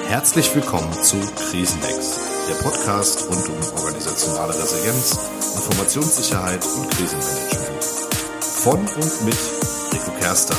Herzlich willkommen zu Krisennext, der Podcast rund um organisationale Resilienz, Informationssicherheit und Krisenmanagement. Von und mit Rico Kerster.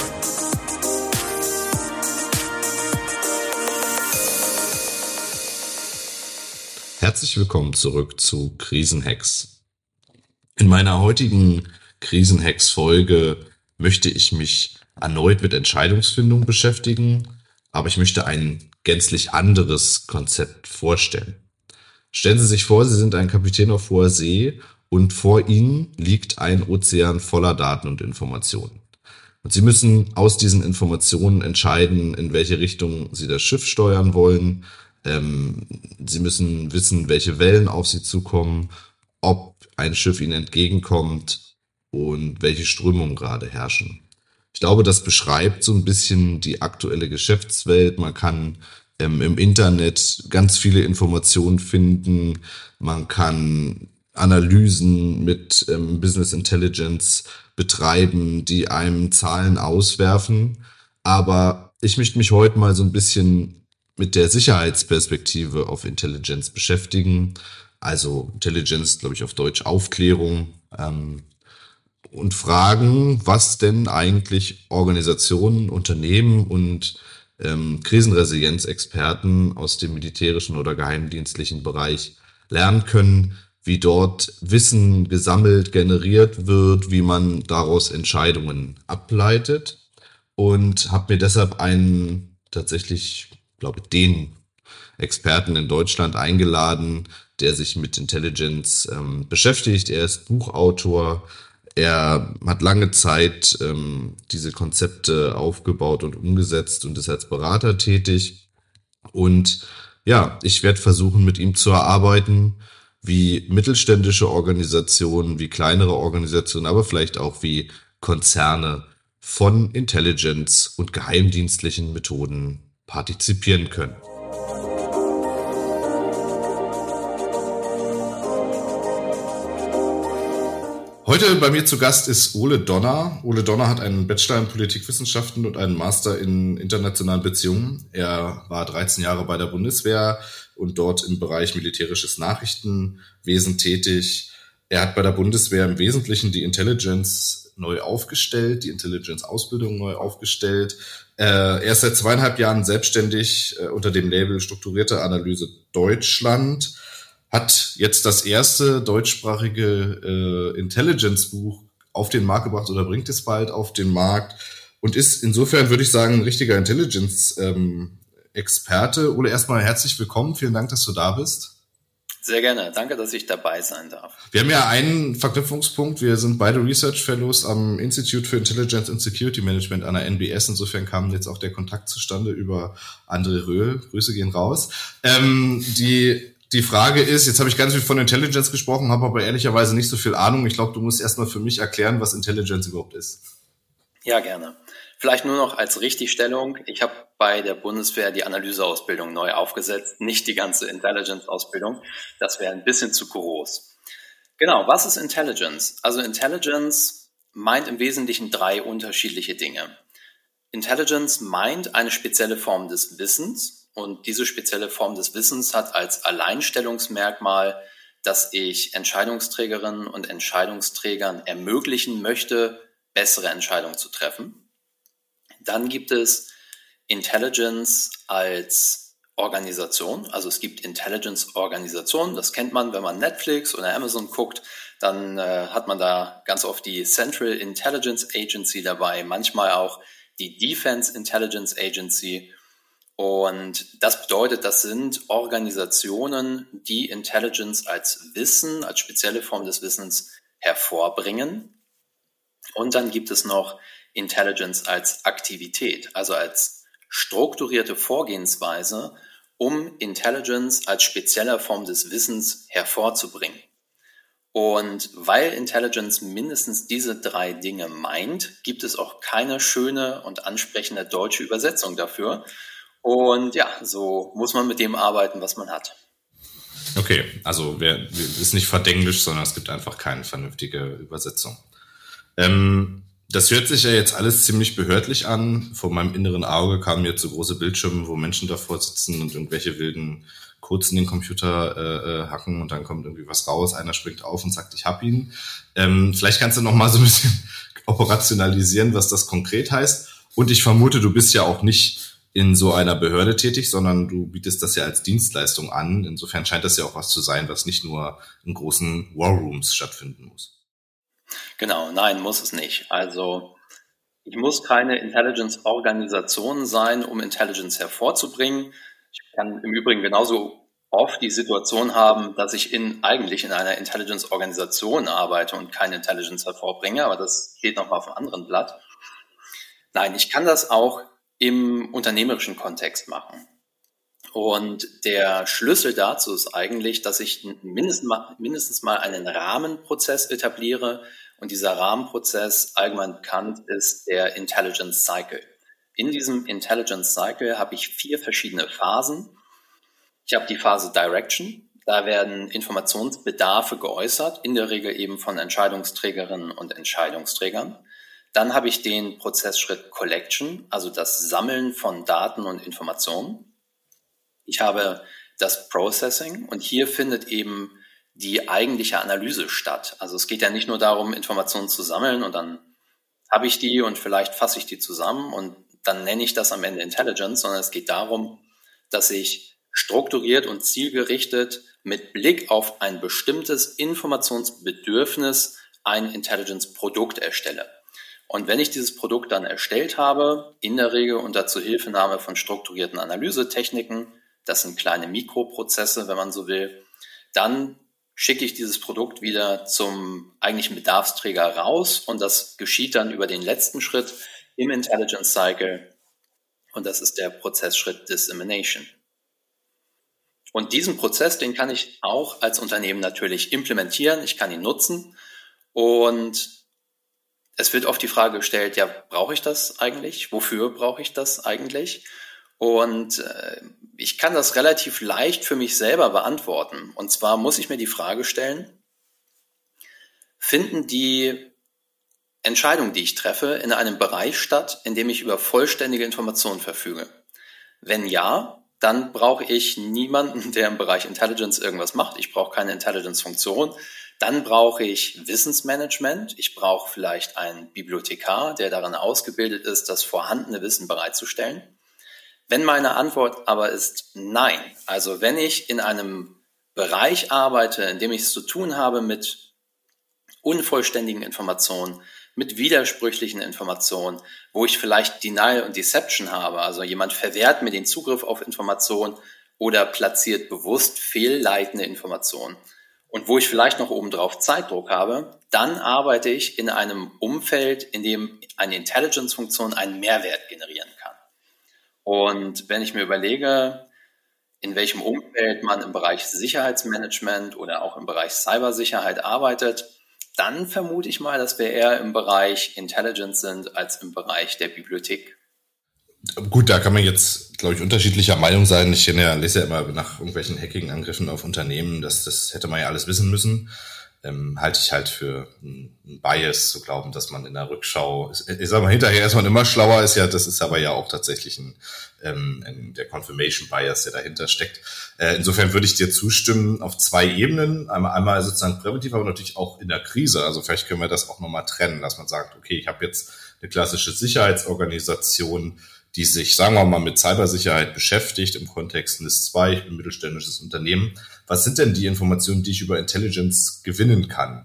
Herzlich willkommen zurück zu Krisenhacks. In meiner heutigen Krisenhacks-Folge möchte ich mich erneut mit Entscheidungsfindung beschäftigen, aber ich möchte ein gänzlich anderes Konzept vorstellen. Stellen Sie sich vor, Sie sind ein Kapitän auf hoher See und vor Ihnen liegt ein Ozean voller Daten und Informationen. Und Sie müssen aus diesen Informationen entscheiden, in welche Richtung Sie das Schiff steuern wollen. Sie müssen wissen, welche Wellen auf Sie zukommen, ob ein Schiff Ihnen entgegenkommt und welche Strömungen gerade herrschen. Ich glaube, das beschreibt so ein bisschen die aktuelle Geschäftswelt. Man kann im Internet ganz viele Informationen finden. Man kann Analysen mit Business Intelligence betreiben, die einem Zahlen auswerfen. Aber ich möchte mich heute mal so ein bisschen mit der Sicherheitsperspektive auf Intelligence beschäftigen. Also Intelligence, glaube ich, auf Deutsch Aufklärung. Und fragen, was denn eigentlich Organisationen, Unternehmen und Krisenresilienzexperten aus dem militärischen oder geheimdienstlichen Bereich lernen können, wie dort Wissen gesammelt, generiert wird, wie man daraus Entscheidungen ableitet, und habe mir deshalb einen tatsächlich, glaube ich, den Experten in Deutschland eingeladen, der sich mit Intelligence beschäftigt. Er ist Buchautor. Er hat lange Zeit diese Konzepte aufgebaut und umgesetzt und ist als Berater tätig. Und ja, ich werde versuchen, mit ihm zu erarbeiten, wie mittelständische Organisationen, wie kleinere Organisationen, aber vielleicht auch wie Konzerne von Intelligence und geheimdienstlichen Methoden partizipieren können. Heute bei mir zu Gast ist Ole Donner. Ole Donner hat einen Bachelor in Politikwissenschaften und einen Master in internationalen Beziehungen. Er war 13 Jahre bei der Bundeswehr und dort im Bereich militärisches Nachrichtenwesen tätig. Er hat bei der Bundeswehr im Wesentlichen die Intelligence neu aufgestellt, die Intelligence-Ausbildung neu aufgestellt. Er ist seit 2,5 Jahren selbstständig unter dem Label Strukturierte Analyse Deutschland. Hat jetzt das erste deutschsprachige Intelligence-Buch auf den Markt gebracht oder bringt es bald auf den Markt und ist insofern, würde ich sagen, ein richtiger Intelligence-Experte. Ole, erstmal herzlich willkommen. Vielen Dank, dass du da bist. Sehr gerne. Danke, dass ich dabei sein darf. Wir haben ja einen Verknüpfungspunkt. Wir sind beide Research Fellows am Institute for Intelligence and Security Management an der NBS. Insofern kam jetzt auch der Kontakt zustande über André Röhl. Grüße gehen raus. Die Frage ist, jetzt habe ich ganz viel von Intelligence gesprochen, habe aber ehrlicherweise nicht so viel Ahnung. Ich glaube, du musst erstmal für mich erklären, was Intelligence überhaupt ist. Ja, gerne. Vielleicht nur noch als Richtigstellung. Ich habe bei der Bundeswehr die Analyseausbildung neu aufgesetzt, nicht die ganze Intelligence-Ausbildung. Das wäre ein bisschen zu groß. Genau, was ist Intelligence? Also Intelligence meint im Wesentlichen 3 unterschiedliche Dinge. Intelligence meint eine spezielle Form des Wissens. Und diese spezielle Form des Wissens hat als Alleinstellungsmerkmal, dass ich Entscheidungsträgerinnen und Entscheidungsträgern ermöglichen möchte, bessere Entscheidungen zu treffen. Dann gibt es Intelligence als Organisation. Also es gibt Intelligence-Organisationen. Das kennt man, wenn man Netflix oder Amazon guckt. Dann hat man da ganz oft die Central Intelligence Agency dabei, manchmal auch die Defense Intelligence Agency. Und das bedeutet, das sind Organisationen, die Intelligence als Wissen, als spezielle Form des Wissens hervorbringen. Und dann gibt es noch Intelligence als Aktivität, also als strukturierte Vorgehensweise, um Intelligence als spezieller Form des Wissens hervorzubringen. Und weil Intelligence mindestens diese 3 Dinge meint, gibt es auch keine schöne und ansprechende deutsche Übersetzung dafür. Und ja, so muss man mit dem arbeiten, was man hat. Okay, also ist nicht verdenglisch, sondern es gibt einfach keine vernünftige Übersetzung. Das hört sich ja jetzt alles ziemlich behördlich an. Vor meinem inneren Auge kamen jetzt so große Bildschirme, wo Menschen davor sitzen und irgendwelche wilden Codes in den Computer hacken und dann kommt irgendwie was raus. Einer springt auf und sagt, ich hab ihn. Vielleicht kannst du noch mal so ein bisschen operationalisieren, was das konkret heißt. Und ich vermute, du bist ja auch nicht in so einer Behörde tätig, sondern du bietest das ja als Dienstleistung an. Insofern scheint das ja auch was zu sein, was nicht nur in großen Warrooms stattfinden muss. Genau, nein, muss es nicht. Also ich muss keine Intelligence-Organisation sein, um Intelligence hervorzubringen. Ich kann im Übrigen genauso oft die Situation haben, dass ich eigentlich in einer Intelligence-Organisation arbeite und keine Intelligence hervorbringe, aber das steht nochmal auf einem anderen Blatt. Nein, ich kann das auch im unternehmerischen Kontext machen. Und der Schlüssel dazu ist eigentlich, dass ich mindestens mal einen Rahmenprozess etabliere. Und dieser Rahmenprozess, allgemein bekannt, ist der Intelligence Cycle. In diesem Intelligence Cycle habe ich 4 verschiedene Phasen. Ich habe die Phase Direction. Da werden Informationsbedarfe geäußert, in der Regel eben von Entscheidungsträgerinnen und Entscheidungsträgern. Dann habe ich den Prozessschritt Collection, also das Sammeln von Daten und Informationen. Ich habe das Processing und hier findet eben die eigentliche Analyse statt. Also es geht ja nicht nur darum, Informationen zu sammeln und dann habe ich die und vielleicht fasse ich die zusammen und dann nenne ich das am Ende Intelligence, sondern es geht darum, dass ich strukturiert und zielgerichtet mit Blick auf ein bestimmtes Informationsbedürfnis ein Intelligence-Produkt erstelle. Und wenn ich dieses Produkt dann erstellt habe, in der Regel unter Zuhilfenahme von strukturierten Analysetechniken, das sind kleine Mikroprozesse, wenn man so will, dann schicke ich dieses Produkt wieder zum eigentlichen Bedarfsträger raus und das geschieht dann über den letzten Schritt im Intelligence Cycle und das ist der Prozessschritt Dissemination. Und diesen Prozess, den kann ich auch als Unternehmen natürlich implementieren, ich kann ihn nutzen und es wird oft die Frage gestellt, ja, brauche ich das eigentlich? Wofür brauche ich das eigentlich? Und ich kann das relativ leicht für mich selber beantworten. Und zwar muss ich mir die Frage stellen, finden die Entscheidungen, die ich treffe, in einem Bereich statt, in dem ich über vollständige Informationen verfüge? Wenn ja, dann brauche ich niemanden, der im Bereich Intelligence irgendwas macht. Ich brauche keine Intelligence-Funktion. Dann brauche ich Wissensmanagement. Ich brauche vielleicht einen Bibliothekar, der darin ausgebildet ist, das vorhandene Wissen bereitzustellen. Wenn meine Antwort aber ist nein, also wenn ich in einem Bereich arbeite, in dem ich es zu tun habe mit unvollständigen Informationen, mit widersprüchlichen Informationen, wo ich vielleicht Denial und Deception habe, also jemand verwehrt mir den Zugriff auf Informationen oder platziert bewusst fehlleitende Informationen und wo ich vielleicht noch obendrauf Zeitdruck habe, dann arbeite ich in einem Umfeld, in dem eine Intelligence-Funktion einen Mehrwert generieren kann. Und wenn ich mir überlege, in welchem Umfeld man im Bereich Sicherheitsmanagement oder auch im Bereich Cybersicherheit arbeitet, dann vermute ich mal, dass wir eher im Bereich Intelligence sind als im Bereich der Bibliothek. Gut, da kann man jetzt, glaube ich, unterschiedlicher Meinung sein. Ich lese ja immer nach irgendwelchen Hacking-Angriffen auf Unternehmen, das hätte man ja alles wissen müssen. Halte ich halt für ein Bias zu glauben, dass man in der Rückschau, ich sag mal, hinterher ist man immer schlauer, das ist aber ja auch tatsächlich der Confirmation Bias, der dahinter steckt. Insofern würde ich dir zustimmen auf 2 Ebenen. Einmal sozusagen präventiv, aber natürlich auch in der Krise. Also vielleicht können wir das auch nochmal trennen, dass man sagt, okay, ich habe jetzt eine klassische Sicherheitsorganisation, die sich, sagen wir mal, mit Cybersicherheit beschäftigt im Kontext NIS2, ich bin ein mittelständisches Unternehmen. Was sind denn die Informationen, die ich über Intelligence gewinnen kann?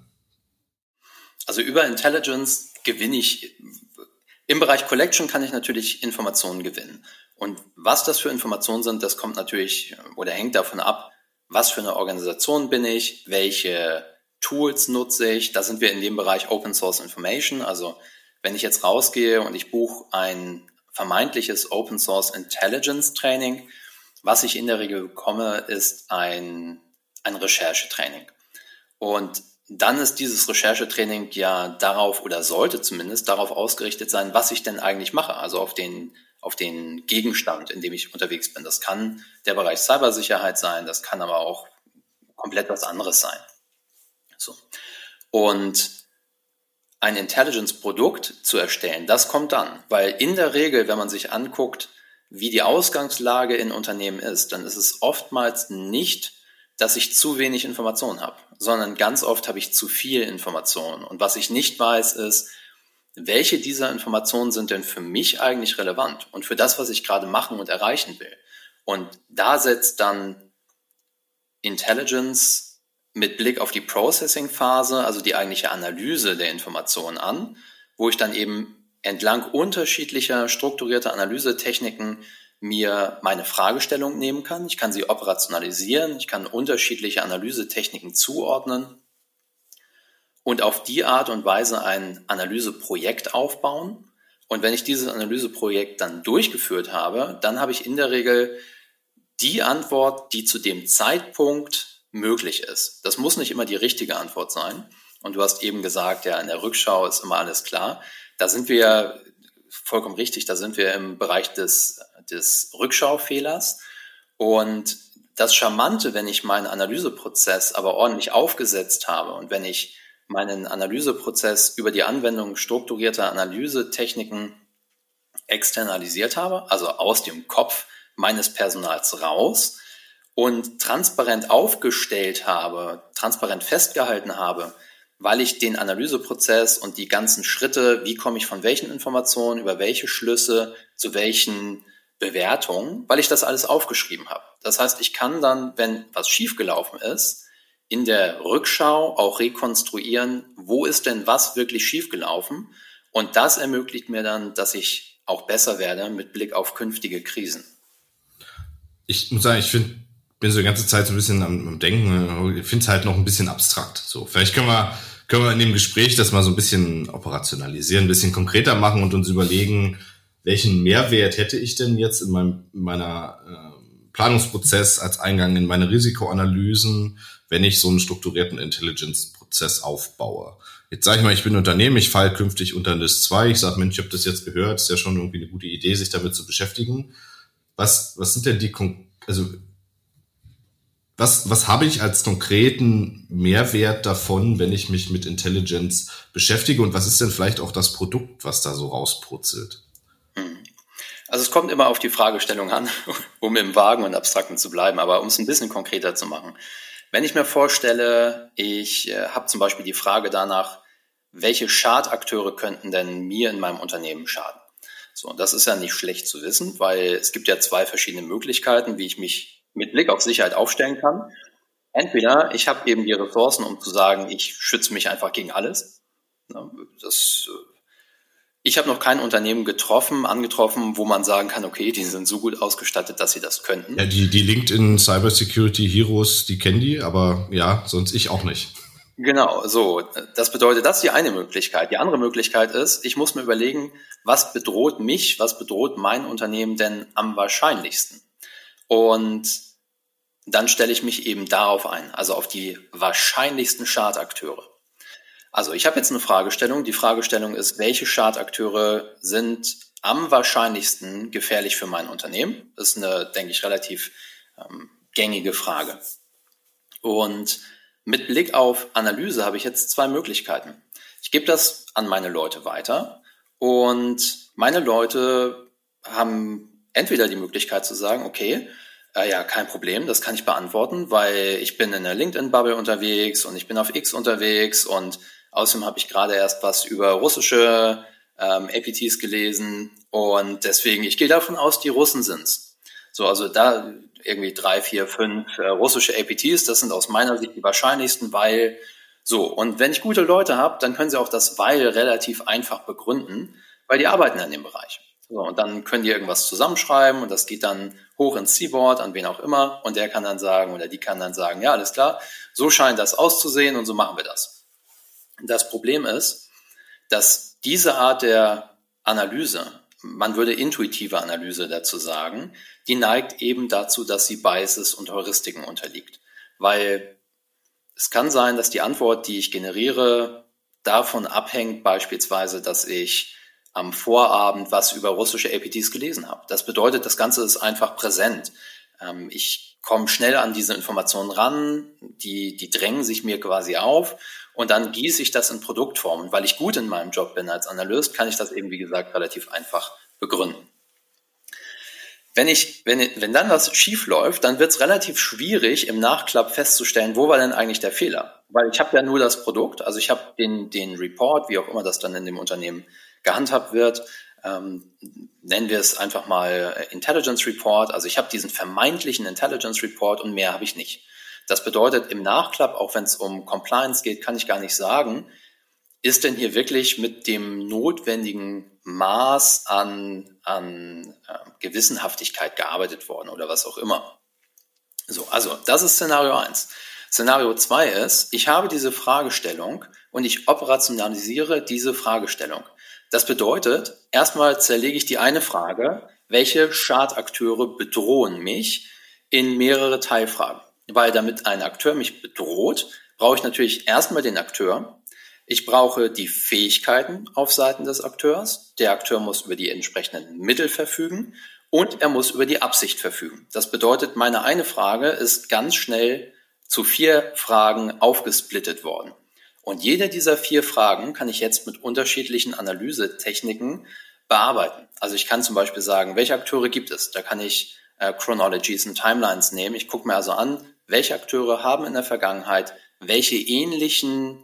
Also über Intelligence gewinne ich, im Bereich Collection kann ich natürlich Informationen gewinnen. Und was das für Informationen sind, das kommt natürlich oder hängt davon ab, was für eine Organisation bin ich, welche Tools nutze ich. Da sind wir in dem Bereich Open Source Information. Also wenn ich jetzt rausgehe und ich buche ein vermeintliches Open Source Intelligence Training, was ich in der Regel bekomme, ist ein Recherchetraining. Und dann ist dieses Recherchetraining ja darauf oder sollte zumindest darauf ausgerichtet sein, was ich denn eigentlich mache, also auf den Gegenstand, in dem ich unterwegs bin. Das kann der Bereich Cybersicherheit sein, das kann aber auch komplett was anderes sein. So. Und ein Intelligence-Produkt zu erstellen, das kommt dann. Weil in der Regel, wenn man sich anguckt, wie die Ausgangslage in Unternehmen ist, dann ist es oftmals nicht, dass ich zu wenig Informationen habe, sondern ganz oft habe ich zu viel Informationen. Und was ich nicht weiß, ist, welche dieser Informationen sind denn für mich eigentlich relevant und für das, was ich gerade machen und erreichen will. Und da setzt dann Intelligence mit Blick auf die Processing-Phase, also die eigentliche Analyse der Informationen an, wo ich dann eben entlang unterschiedlicher strukturierter Analysetechniken mir meine Fragestellung nehmen kann. Ich kann sie operationalisieren, ich kann unterschiedliche Analysetechniken zuordnen und auf die Art und Weise ein Analyseprojekt aufbauen. Und wenn ich dieses Analyseprojekt dann durchgeführt habe, dann habe ich in der Regel die Antwort, die zu dem Zeitpunkt möglich ist. Das muss nicht immer die richtige Antwort sein. Und du hast eben gesagt, ja, in der Rückschau ist immer alles klar. Da sind wir vollkommen richtig, da sind wir im Bereich des Rückschaufehlers. Und das Charmante, wenn ich meinen Analyseprozess aber ordentlich aufgesetzt habe und wenn ich meinen Analyseprozess über die Anwendung strukturierter Analysetechniken externalisiert habe, also aus dem Kopf meines Personals raus und transparent aufgestellt habe, transparent festgehalten habe, weil ich den Analyseprozess und die ganzen Schritte, wie komme ich von welchen Informationen, über welche Schlüsse, zu welchen Bewertungen, weil ich das alles aufgeschrieben habe. Das heißt, ich kann dann, wenn was schiefgelaufen ist, in der Rückschau auch rekonstruieren, wo ist denn was wirklich schiefgelaufen? Und das ermöglicht mir dann, dass ich auch besser werde mit Blick auf künftige Krisen. Ich muss sagen, bin so die ganze Zeit so ein bisschen am Denken, ich finde es halt noch ein bisschen abstrakt. So, vielleicht können wir in dem Gespräch das mal so ein bisschen operationalisieren, ein bisschen konkreter machen und uns überlegen, welchen Mehrwert hätte ich denn jetzt in meiner Planungsprozess als Eingang in meine Risikoanalysen, wenn ich so einen strukturierten Intelligence-Prozess aufbaue. Jetzt sage ich mal, ich bin ein Unternehmen, ich falle künftig unter NIS 2, ich sage, Mensch, ich habe das jetzt gehört, ist ja schon irgendwie eine gute Idee, sich damit zu beschäftigen. Was sind denn was habe ich als konkreten Mehrwert davon, wenn ich mich mit Intelligence beschäftige und was ist denn vielleicht auch das Produkt, was da so rauspurzelt? Also es kommt immer auf die Fragestellung an, um im Vagen und Abstrakten zu bleiben, aber um es ein bisschen konkreter zu machen. Wenn ich mir vorstelle, ich habe zum Beispiel die Frage danach, welche Schadakteure könnten denn mir in meinem Unternehmen schaden? So, und das ist ja nicht schlecht zu wissen, weil es gibt ja zwei verschiedene Möglichkeiten, wie ich mich mit Blick auf Sicherheit aufstellen kann. Entweder ich habe eben die Ressourcen, um zu sagen, ich schütze mich einfach gegen alles. Ich habe noch kein Unternehmen angetroffen, wo man sagen kann, okay, die sind so gut ausgestattet, dass sie das könnten. Ja, die LinkedIn Cybersecurity Heroes, die kennen die, aber ja, sonst ich auch nicht. Genau, so. Das bedeutet, das ist die eine Möglichkeit. Die andere Möglichkeit ist, ich muss mir überlegen, was bedroht mich, was bedroht mein Unternehmen denn am wahrscheinlichsten? Und dann stelle ich mich eben darauf ein, also auf die wahrscheinlichsten Schadakteure. Also ich habe jetzt eine Fragestellung. Die Fragestellung ist, welche Schadakteure sind am wahrscheinlichsten gefährlich für mein Unternehmen? Das ist eine, denke ich, relativ gängige Frage. Und mit Blick auf Analyse habe ich jetzt zwei Möglichkeiten. Ich gebe das an meine Leute weiter und meine Leute haben entweder die Möglichkeit zu sagen, okay, ja, kein Problem, das kann ich beantworten, weil ich bin in der LinkedIn-Bubble unterwegs und ich bin auf X unterwegs und außerdem habe ich gerade erst was über russische APTs gelesen und deswegen, ich gehe davon aus, die Russen sind's. So, also da irgendwie 3, 4, 5 russische APTs, das sind aus meiner Sicht die wahrscheinlichsten, weil so. Und wenn ich gute Leute habe, dann können sie auch das Weil relativ einfach begründen, weil die arbeiten in dem Bereich. So, und dann können die irgendwas zusammenschreiben und das geht dann hoch ins C-Board, an wen auch immer, und der kann dann sagen oder die kann dann sagen, ja, alles klar, so scheint das auszusehen und so machen wir das. Das Problem ist, dass diese Art der Analyse, man würde intuitive Analyse dazu sagen, die neigt eben dazu, dass sie Biases und Heuristiken unterliegt. Weil es kann sein, dass die Antwort, die ich generiere, davon abhängt beispielsweise, dass ich am Vorabend was über russische APTs gelesen habe. Das bedeutet, das Ganze ist einfach präsent. Ich komme schnell an diese Informationen ran, die drängen sich mir quasi auf und dann gieße ich das in Produktform. Und weil ich gut in meinem Job bin als Analyst, kann ich das eben, wie gesagt, relativ einfach begründen. Wenn dann was schief läuft, dann wird es relativ schwierig, im Nachklapp festzustellen, wo war denn eigentlich der Fehler? Weil ich habe ja nur das Produkt, also ich habe den Report, wie auch immer das dann in dem Unternehmen gehandhabt wird, nennen wir es einfach mal Intelligence Report. Also ich habe diesen vermeintlichen Intelligence Report und mehr habe ich nicht. Das bedeutet, im Nachklapp, auch wenn es um Compliance geht, kann ich gar nicht sagen, ist denn hier wirklich mit dem notwendigen Maß an Gewissenhaftigkeit gearbeitet worden oder was auch immer. So, also das ist Szenario 1. Szenario 2 ist, ich habe diese Fragestellung und ich operationalisiere diese Fragestellung. Das bedeutet, erstmal zerlege ich die eine Frage, welche Schadakteure bedrohen mich, in mehrere Teilfragen. Weil damit ein Akteur mich bedroht, brauche ich natürlich erstmal den Akteur. Ich brauche die Fähigkeiten auf Seiten des Akteurs. Der Akteur muss über die entsprechenden Mittel verfügen und er muss über die Absicht verfügen. Das bedeutet, meine eine Frage ist ganz schnell zu 4 Fragen aufgesplittet worden. Und jede dieser 4 Fragen kann ich jetzt mit unterschiedlichen Analysetechniken bearbeiten. Also ich kann zum Beispiel sagen, welche Akteure gibt es? Da kann ich Chronologies und Timelines nehmen. Ich gucke mir also an, welche Akteure haben in der Vergangenheit welche ähnlichen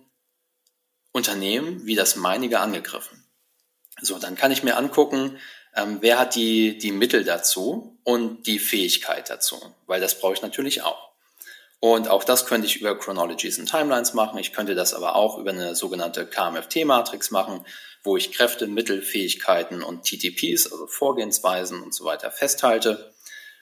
Unternehmen wie das meinige angegriffen. So, dann kann ich mir angucken, wer hat die Mittel dazu und die Fähigkeit dazu, weil das brauche ich natürlich auch. Und auch das könnte ich über Chronologies und Timelines machen. Ich könnte das aber auch über eine sogenannte KMFT-Matrix machen, wo ich Kräfte, Mittel, Fähigkeiten und TTPs, also Vorgehensweisen und so weiter festhalte.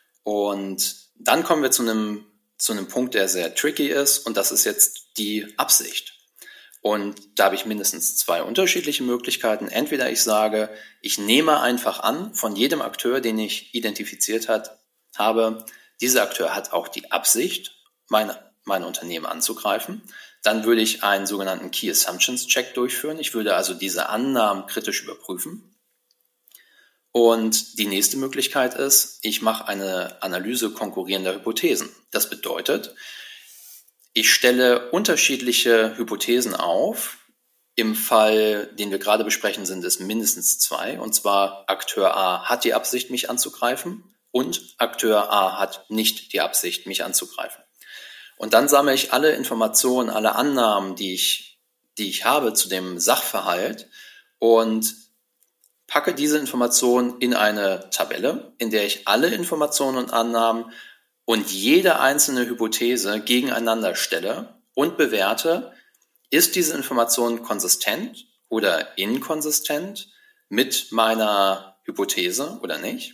Und dann kommen wir zu einem Punkt, der sehr tricky ist, und das ist jetzt die Absicht. Und da habe ich mindestens 2 unterschiedliche Möglichkeiten. Entweder ich sage, ich nehme einfach an von jedem Akteur, den ich identifiziert habe, dieser Akteur hat auch die Absicht, mein Unternehmen anzugreifen. Dann würde ich einen sogenannten Key Assumptions Check durchführen. Ich würde also diese Annahmen kritisch überprüfen. Und die nächste Möglichkeit ist, ich mache eine Analyse konkurrierender Hypothesen. Das bedeutet, ich stelle unterschiedliche Hypothesen auf. Im Fall, den wir gerade besprechen, sind es mindestens 2. Und zwar Akteur A hat die Absicht, mich anzugreifen und Akteur A hat nicht die Absicht, mich anzugreifen. Und dann sammle ich alle Informationen, alle Annahmen, die ich habe zu dem Sachverhalt und packe diese Informationen in eine Tabelle, in der ich alle Informationen und Annahmen und jede einzelne Hypothese gegeneinander stelle und bewerte, ist diese Information konsistent oder inkonsistent mit meiner Hypothese oder nicht?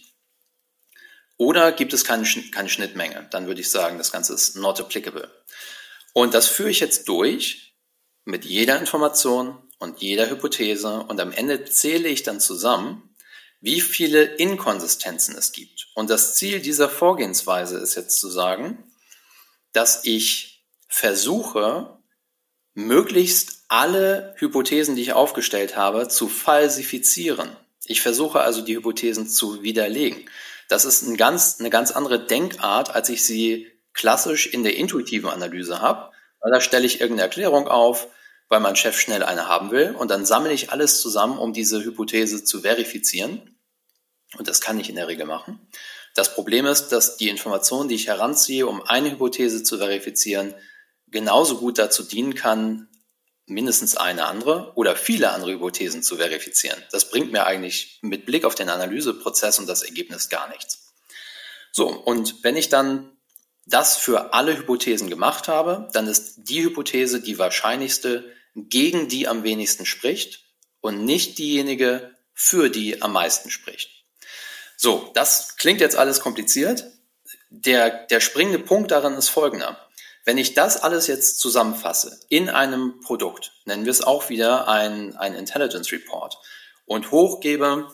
Oder gibt es keine Schnittmenge? Dann würde ich sagen, das Ganze ist not applicable. Und das führe ich jetzt durch mit jeder Information und jeder Hypothese und am Ende zähle ich dann zusammen, wie viele Inkonsistenzen es gibt. Und das Ziel dieser Vorgehensweise ist jetzt zu sagen, dass ich versuche, möglichst alle Hypothesen, die ich aufgestellt habe, zu falsifizieren. Ich versuche also, die Hypothesen zu widerlegen. Das ist eine ganz andere Denkart, als ich sie klassisch in der intuitiven Analyse habe. Weil da stelle ich irgendeine Erklärung auf, weil mein Chef schnell eine haben will und dann sammle ich alles zusammen, um diese Hypothese zu verifizieren. Und das kann ich in der Regel machen. Das Problem ist, dass die Information, die ich heranziehe, um eine Hypothese zu verifizieren, genauso gut dazu dienen kann, mindestens eine andere oder viele andere Hypothesen zu verifizieren. Das bringt mir eigentlich mit Blick auf den Analyseprozess und das Ergebnis gar nichts. So, und wenn ich dann das für alle Hypothesen gemacht habe, dann ist die Hypothese die wahrscheinlichste, gegen die am wenigsten spricht und nicht diejenige, für die am meisten spricht. So, das klingt jetzt alles kompliziert. Der springende Punkt darin ist folgender. Wenn ich das alles jetzt zusammenfasse in einem Produkt, nennen wir es auch wieder ein Intelligence Report und hochgebe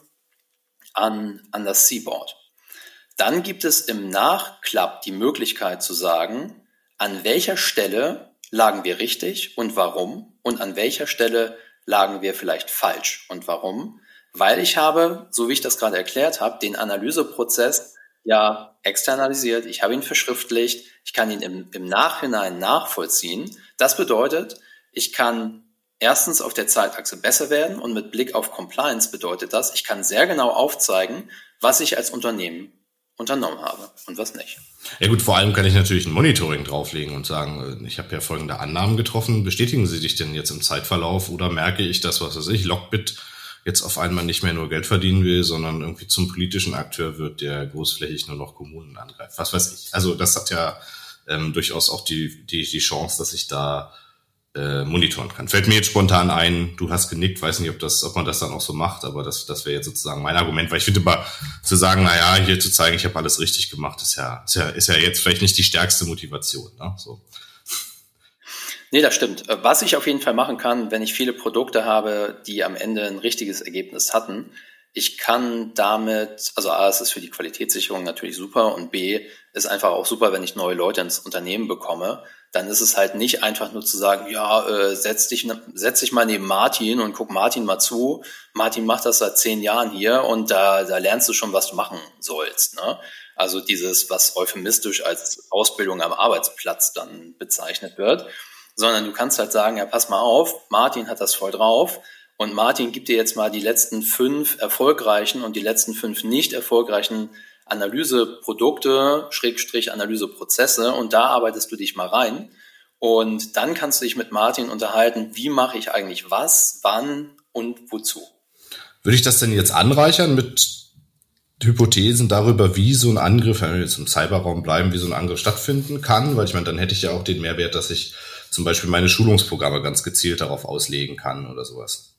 an das C-Board, dann gibt es im Nachklapp die Möglichkeit zu sagen, an welcher Stelle lagen wir richtig und warum und an welcher Stelle lagen wir vielleicht falsch und warum, weil ich habe, so wie ich das gerade erklärt habe, den Analyseprozess Ja, externalisiert, ich habe ihn verschriftlicht, ich kann ihn im Nachhinein nachvollziehen. Das bedeutet, ich kann erstens auf der Zeitachse besser werden und mit Blick auf Compliance bedeutet das, ich kann sehr genau aufzeigen, was ich als Unternehmen unternommen habe und was nicht. Ja gut, vor allem kann ich natürlich ein Monitoring drauflegen und sagen, ich habe ja folgende Annahmen getroffen, bestätigen Sie dich denn jetzt im Zeitverlauf oder merke ich, dass, was weiß ich, Lockbit jetzt auf einmal nicht mehr nur Geld verdienen will, sondern irgendwie zum politischen Akteur wird, der großflächig nur noch Kommunen angreift. Was weiß ich. Also das hat ja durchaus auch die Chance, dass ich da monitoren kann. Fällt mir jetzt spontan ein, du hast genickt, weiß nicht, ob man das dann auch so macht, aber das wäre jetzt sozusagen mein Argument, weil ich finde immer zu sagen, naja, hier zu zeigen, ich habe alles richtig gemacht, ist ja jetzt vielleicht nicht die stärkste Motivation. Ne? So. Nee, das stimmt. Was ich auf jeden Fall machen kann, wenn ich viele Produkte habe, die am Ende ein richtiges Ergebnis hatten, ich kann damit, also A, ist es für die Qualitätssicherung natürlich super und B, ist einfach auch super, wenn ich neue Leute ins Unternehmen bekomme, dann ist es halt nicht einfach nur zu sagen, ja, setz dich mal neben Martin und guck Martin mal zu. Martin macht das seit 10 Jahren hier und da lernst du schon, was du machen sollst. Ne? Also dieses, was euphemistisch als Ausbildung am Arbeitsplatz dann bezeichnet wird. Sondern du kannst halt sagen, ja, pass mal auf, Martin hat das voll drauf und Martin gibt dir jetzt mal die letzten 5 erfolgreichen und die letzten 5 nicht erfolgreichen Analyseprodukte, Schrägstrich Analyseprozesse und da arbeitest du dich mal rein und dann kannst du dich mit Martin unterhalten, wie mache ich eigentlich was, wann und wozu. Würde ich das denn jetzt anreichern mit Hypothesen darüber, wie so ein Angriff, wenn wir jetzt im Cyberraum bleiben, wie so ein Angriff stattfinden kann? Weil ich meine, dann hätte ich ja auch den Mehrwert, dass ich zum Beispiel meine Schulungsprogramme ganz gezielt darauf auslegen kann oder sowas.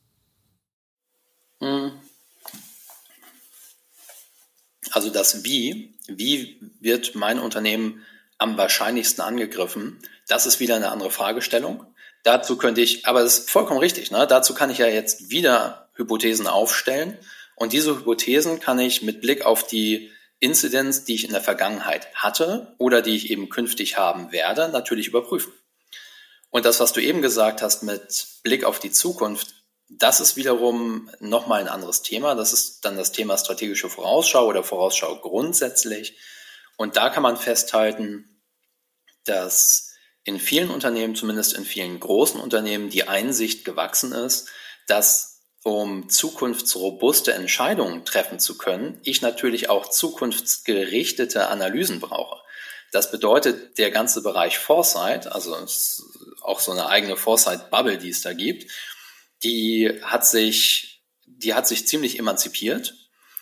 Also das wie wird mein Unternehmen am wahrscheinlichsten angegriffen, das ist wieder eine andere Fragestellung. Dazu könnte ich, aber das ist vollkommen richtig, ne? Dazu kann ich ja jetzt wieder Hypothesen aufstellen und diese Hypothesen kann ich mit Blick auf die Inzidenz, die ich in der Vergangenheit hatte oder die ich eben künftig haben werde, natürlich überprüfen. Und das, was du eben gesagt hast mit Blick auf die Zukunft, das ist wiederum nochmal ein anderes Thema. Das ist dann das Thema strategische Vorausschau oder Vorausschau grundsätzlich. Und da kann man festhalten, dass in vielen Unternehmen, zumindest in vielen großen Unternehmen, die Einsicht gewachsen ist, dass um zukunftsrobuste Entscheidungen treffen zu können, ich natürlich auch zukunftsgerichtete Analysen brauche. Das bedeutet, der ganze Bereich Foresight, also auch so eine eigene Foresight-Bubble, die es da gibt, die hat sich ziemlich emanzipiert.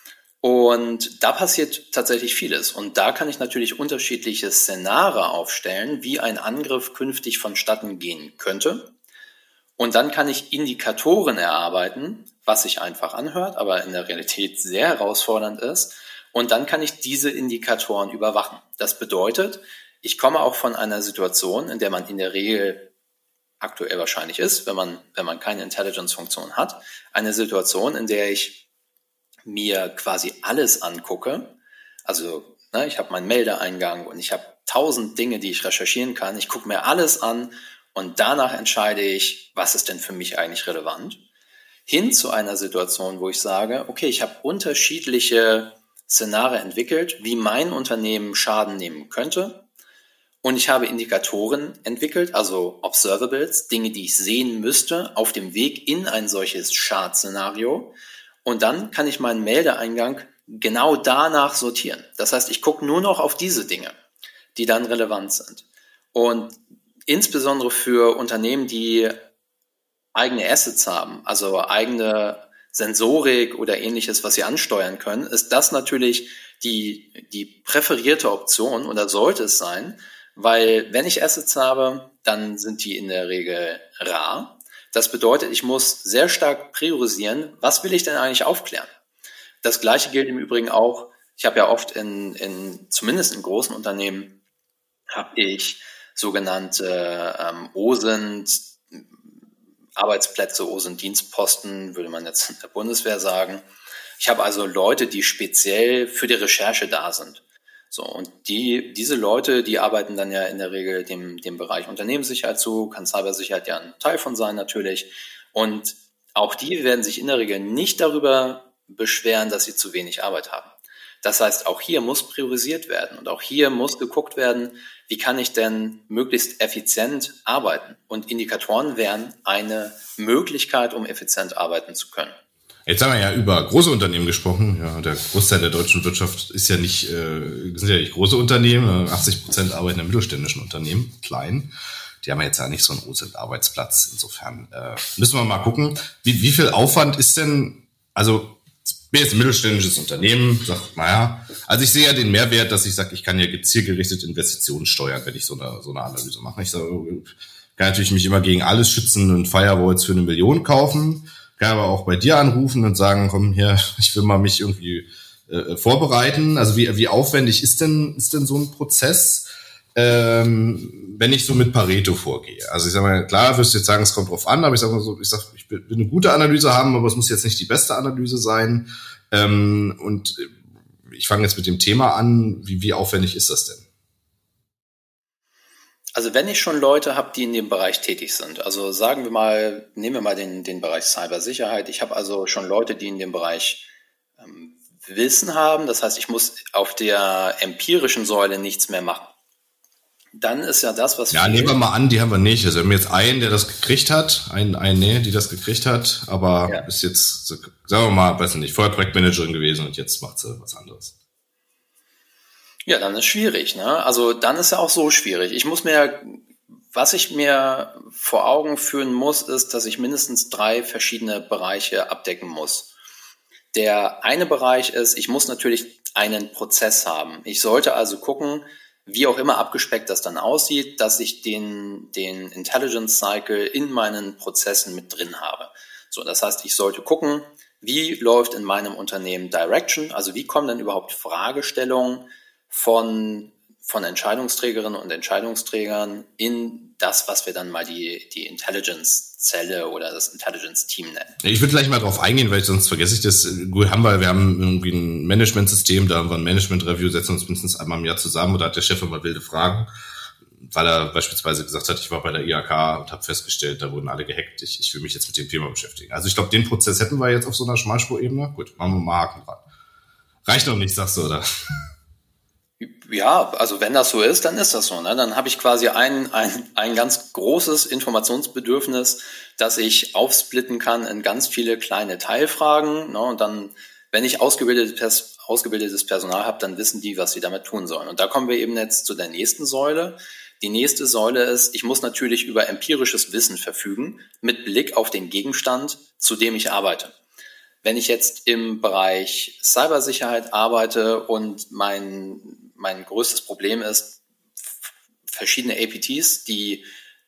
Und da passiert tatsächlich vieles. Und da kann ich natürlich unterschiedliche Szenarien aufstellen, wie ein Angriff künftig vonstatten gehen könnte. Und dann kann ich Indikatoren erarbeiten, was sich einfach anhört, aber in der Realität sehr herausfordernd ist. Und dann kann ich diese Indikatoren überwachen. Das bedeutet, ich komme auch von einer Situation, in der man in der Regel aktuell wahrscheinlich ist, wenn man keine Intelligence-Funktion hat, eine Situation, in der ich mir quasi alles angucke. Also ich habe meinen Meldeeingang und ich habe 1000 Dinge, die ich recherchieren kann. Ich gucke mir alles an und danach entscheide ich, was ist denn für mich eigentlich relevant. Hin zu einer Situation, wo ich sage, okay, ich habe unterschiedliche Szenarien entwickelt, wie mein Unternehmen Schaden nehmen könnte. Und ich habe Indikatoren entwickelt, also Observables, Dinge, die ich sehen müsste auf dem Weg in ein solches Schadszenario. Und dann kann ich meinen Meldeeingang genau danach sortieren. Das heißt, ich gucke nur noch auf diese Dinge, die dann relevant sind. Und insbesondere für Unternehmen, die eigene Assets haben, also eigene Sensorik oder ähnliches, was sie ansteuern können, ist das natürlich die präferierte Option oder sollte es sein, weil wenn ich Assets habe, dann sind die in der Regel rar. Das bedeutet, ich muss sehr stark priorisieren, was will ich denn eigentlich aufklären? Das Gleiche gilt im Übrigen auch, ich habe ja oft zumindest in großen Unternehmen, habe ich sogenannte OSINT Arbeitsplätze, OSINT-Dienstposten, würde man jetzt in der Bundeswehr sagen. Ich habe also Leute, die speziell für die Recherche da sind. So, und diese Leute, die arbeiten dann ja in der Regel dem Bereich Unternehmenssicherheit zu, kann Cybersicherheit ja ein Teil von sein natürlich. Und auch die werden sich in der Regel nicht darüber beschweren, dass sie zu wenig Arbeit haben. Das heißt, auch hier muss priorisiert werden und auch hier muss geguckt werden, wie kann ich denn möglichst effizient arbeiten? Und Indikatoren wären eine Möglichkeit, um effizient arbeiten zu können. Jetzt haben wir ja über große Unternehmen gesprochen. Ja, der Großteil der deutschen Wirtschaft sind ja nicht große Unternehmen. 80% arbeiten in mittelständischen Unternehmen, klein. Die haben ja jetzt ja nicht so einen großen Arbeitsplatz. Insofern müssen wir mal gucken, wie viel Aufwand ist denn, also ich bin jetzt ein mittelständisches Unternehmen, also ich sehe ja den Mehrwert, dass ich sage, ich kann ja zielgerichtet Investitionen steuern, wenn ich so eine Analyse mache. Ich sage, kann natürlich mich immer gegen alles schützen und Firewalls für 1 Million kaufen. Kann aber auch bei dir anrufen und sagen, komm hier, ich will mal mich irgendwie vorbereiten. Also wie aufwendig ist denn so ein Prozess, wenn ich so mit Pareto vorgehe? Also ich sage mal, klar, wirst du jetzt sagen, es kommt drauf an, aber ich will eine gute Analyse haben, aber es muss jetzt nicht die beste Analyse sein. Und ich fange jetzt mit dem Thema an, wie aufwendig ist das denn? Also wenn ich schon Leute habe, die in dem Bereich tätig sind, also nehmen wir mal den Bereich Cybersicherheit. Ich habe also schon Leute, die in dem Bereich Wissen haben. Das heißt, ich muss auf der empirischen Säule nichts mehr machen. Dann ist ja das, was... Ja, nehmen wir mal an, die haben wir nicht. Also wir haben jetzt einen, der das gekriegt hat, die das gekriegt hat, aber ist jetzt, sagen wir mal, weiß nicht, vorher Projektmanagerin gewesen und jetzt macht sie was anderes. Ja, dann ist schwierig, ne? Also dann ist ja auch so schwierig. Was ich mir vor Augen führen muss, ist, dass ich mindestens 3 verschiedene Bereiche abdecken muss. Der eine Bereich ist, ich muss natürlich einen Prozess haben. Ich sollte also gucken, wie auch immer abgespeckt das dann aussieht, dass ich den Intelligence Cycle in meinen Prozessen mit drin habe. So, das heißt, ich sollte gucken, wie läuft in meinem Unternehmen Direction, also wie kommen denn überhaupt Fragestellungen von Entscheidungsträgerinnen und Entscheidungsträgern in das, was wir dann mal die Intelligence-Zelle oder das Intelligence-Team nennen. Ich würde gleich mal drauf eingehen, weil sonst vergesse ich das. Gut, wir haben irgendwie ein Management-System, da haben wir ein Management-Review, setzen uns mindestens einmal im Jahr zusammen, oder hat der Chef immer wilde Fragen, weil er beispielsweise gesagt hat, ich war bei der IHK und habe festgestellt, da wurden alle gehackt, ich will mich jetzt mit dem Thema beschäftigen. Also ich glaube, den Prozess hätten wir jetzt auf so einer Schmalspurebene. Gut, machen wir mal Haken dran. Reicht noch nicht, sagst du, oder? Ja, also wenn das so ist, dann ist das so. Ne? Dann habe ich quasi ein ganz großes Informationsbedürfnis, das ich aufsplitten kann in ganz viele kleine Teilfragen. Ne? Und dann, wenn ich ausgebildetes Personal habe, dann wissen die, was sie damit tun sollen. Und da kommen wir eben jetzt zu der nächsten Säule. Die nächste Säule ist, ich muss natürlich über empirisches Wissen verfügen, mit Blick auf den Gegenstand, zu dem ich arbeite. Wenn ich jetzt im Bereich Cybersicherheit arbeite und mein größtes Problem ist verschiedene APTs, die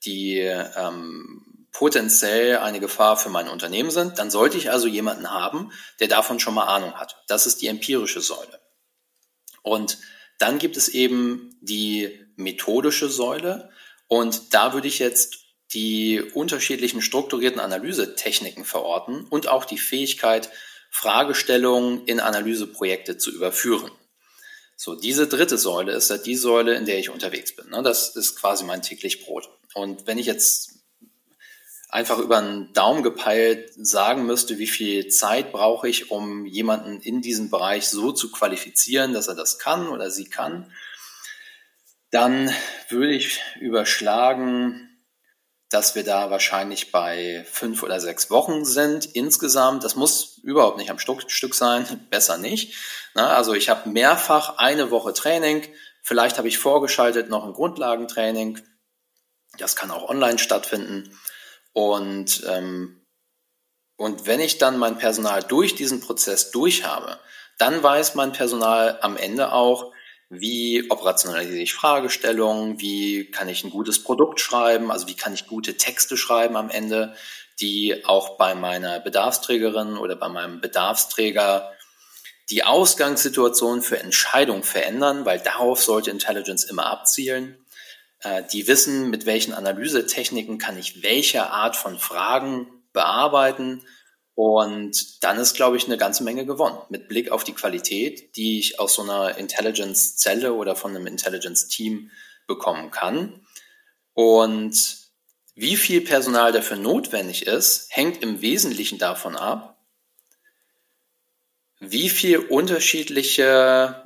potenziell eine Gefahr für mein Unternehmen sind, dann sollte ich also jemanden haben, der davon schon mal Ahnung hat. Das ist die empirische Säule. Und dann gibt es eben die methodische Säule und da würde ich jetzt die unterschiedlichen strukturierten Analysetechniken verorten und auch die Fähigkeit, Fragestellungen in Analyseprojekte zu überführen. So, diese dritte Säule ist ja die Säule, in der ich unterwegs bin. Das ist quasi mein täglich Brot. Und wenn ich jetzt einfach über einen Daumen gepeilt sagen müsste, wie viel Zeit brauche ich, um jemanden in diesem Bereich so zu qualifizieren, dass er das kann oder sie kann, dann würde ich überschlagen, dass wir da wahrscheinlich bei 5 oder 6 Wochen sind insgesamt. Das muss überhaupt nicht am Stück sein, besser nicht. Also ich habe mehrfach eine Woche Training, vielleicht habe ich vorgeschaltet noch ein Grundlagentraining, das kann auch online stattfinden. Und wenn ich dann mein Personal durch diesen Prozess durch habe, dann weiß mein Personal am Ende auch, wie operationalisiere ich Fragestellungen, wie kann ich ein gutes Produkt schreiben, also wie kann ich gute Texte schreiben am Ende, die auch bei meiner Bedarfsträgerin oder bei meinem Bedarfsträger die Ausgangssituation für Entscheidungen verändern, weil darauf sollte Intelligence immer abzielen. Die wissen, mit welchen Analysetechniken kann ich welche Art von Fragen bearbeiten. Und dann ist, glaube ich, eine ganze Menge gewonnen mit Blick auf die Qualität, die ich aus so einer Intelligence-Zelle oder von einem Intelligence-Team bekommen kann. Und wie viel Personal dafür notwendig ist, hängt im Wesentlichen davon ab, wie viel unterschiedliche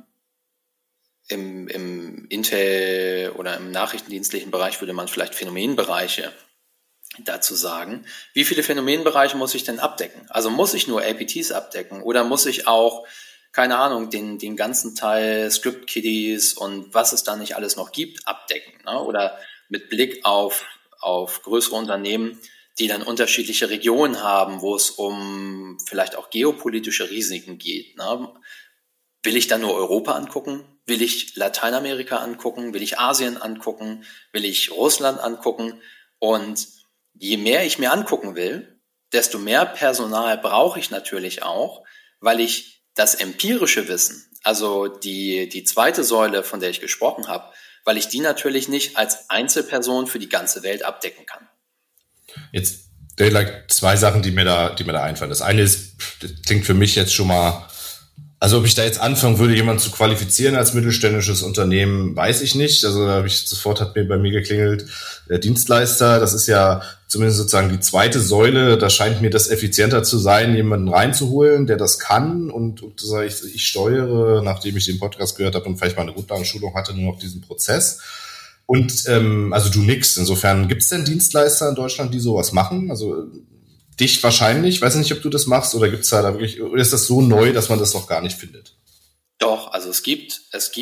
im Intel- oder im nachrichtendienstlichen Bereich würde man vielleicht Phänomenbereiche dazu sagen. Wie viele Phänomenbereiche muss ich denn abdecken? Also muss ich nur APTs abdecken oder muss ich auch, keine Ahnung, den ganzen Teil Script-Kiddies und was es da nicht alles noch gibt, abdecken, ne? Oder mit Blick auf größere Unternehmen, die dann unterschiedliche Regionen haben, wo es um vielleicht auch geopolitische Risiken geht, ne? Will ich dann nur Europa angucken? Will ich Lateinamerika angucken? Will ich Asien angucken? Will ich Russland angucken? Und je mehr ich mir angucken will, desto mehr Personal brauche ich natürlich auch, weil ich das empirische Wissen, also die zweite Säule, von der ich gesprochen habe, weil ich die natürlich nicht als Einzelperson für die ganze Welt abdecken kann. Jetzt zwei Sachen, die mir da einfallen. Das eine ist, das klingt für mich jetzt schon mal, also ob ich da jetzt anfangen würde, jemanden zu qualifizieren als mittelständisches Unternehmen, weiß ich nicht. Also da hat bei mir geklingelt, der Dienstleister, das ist ja zumindest sozusagen die zweite Säule, da scheint mir das effizienter zu sein, jemanden reinzuholen, der das kann und ich steuere, nachdem ich den Podcast gehört habe und vielleicht mal eine Grundlagenschulung hatte, nur noch diesen Prozess. Und also du nix. Insofern, gibt es denn Dienstleister in Deutschland, die sowas machen? Also dich wahrscheinlich. Weiß nicht, ob du das machst oder gibt's da wirklich, oder ist das so neu, dass man das noch gar nicht findet? Doch, also es gibt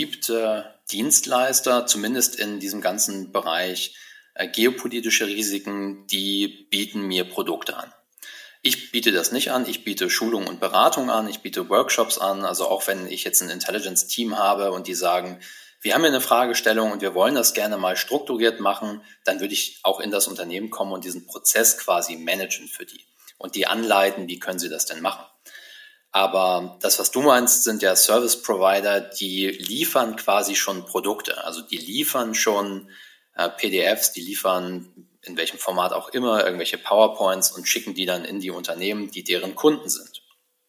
Dienstleister, zumindest in diesem ganzen Bereich geopolitische Risiken, die bieten mir Produkte an. Ich biete das nicht an, ich biete Schulung und Beratung an, ich biete Workshops an, also auch wenn ich jetzt ein Intelligence-Team habe und die sagen, wir haben hier eine Fragestellung und wir wollen das gerne mal strukturiert machen, dann würde ich auch in das Unternehmen kommen und diesen Prozess quasi managen für die und die anleiten, wie können sie das denn machen. Aber das, was du meinst, sind ja Service Provider, die liefern quasi schon Produkte, also die liefern schon PDFs, die liefern in welchem Format auch immer irgendwelche PowerPoints und schicken die dann in die Unternehmen, die deren Kunden sind.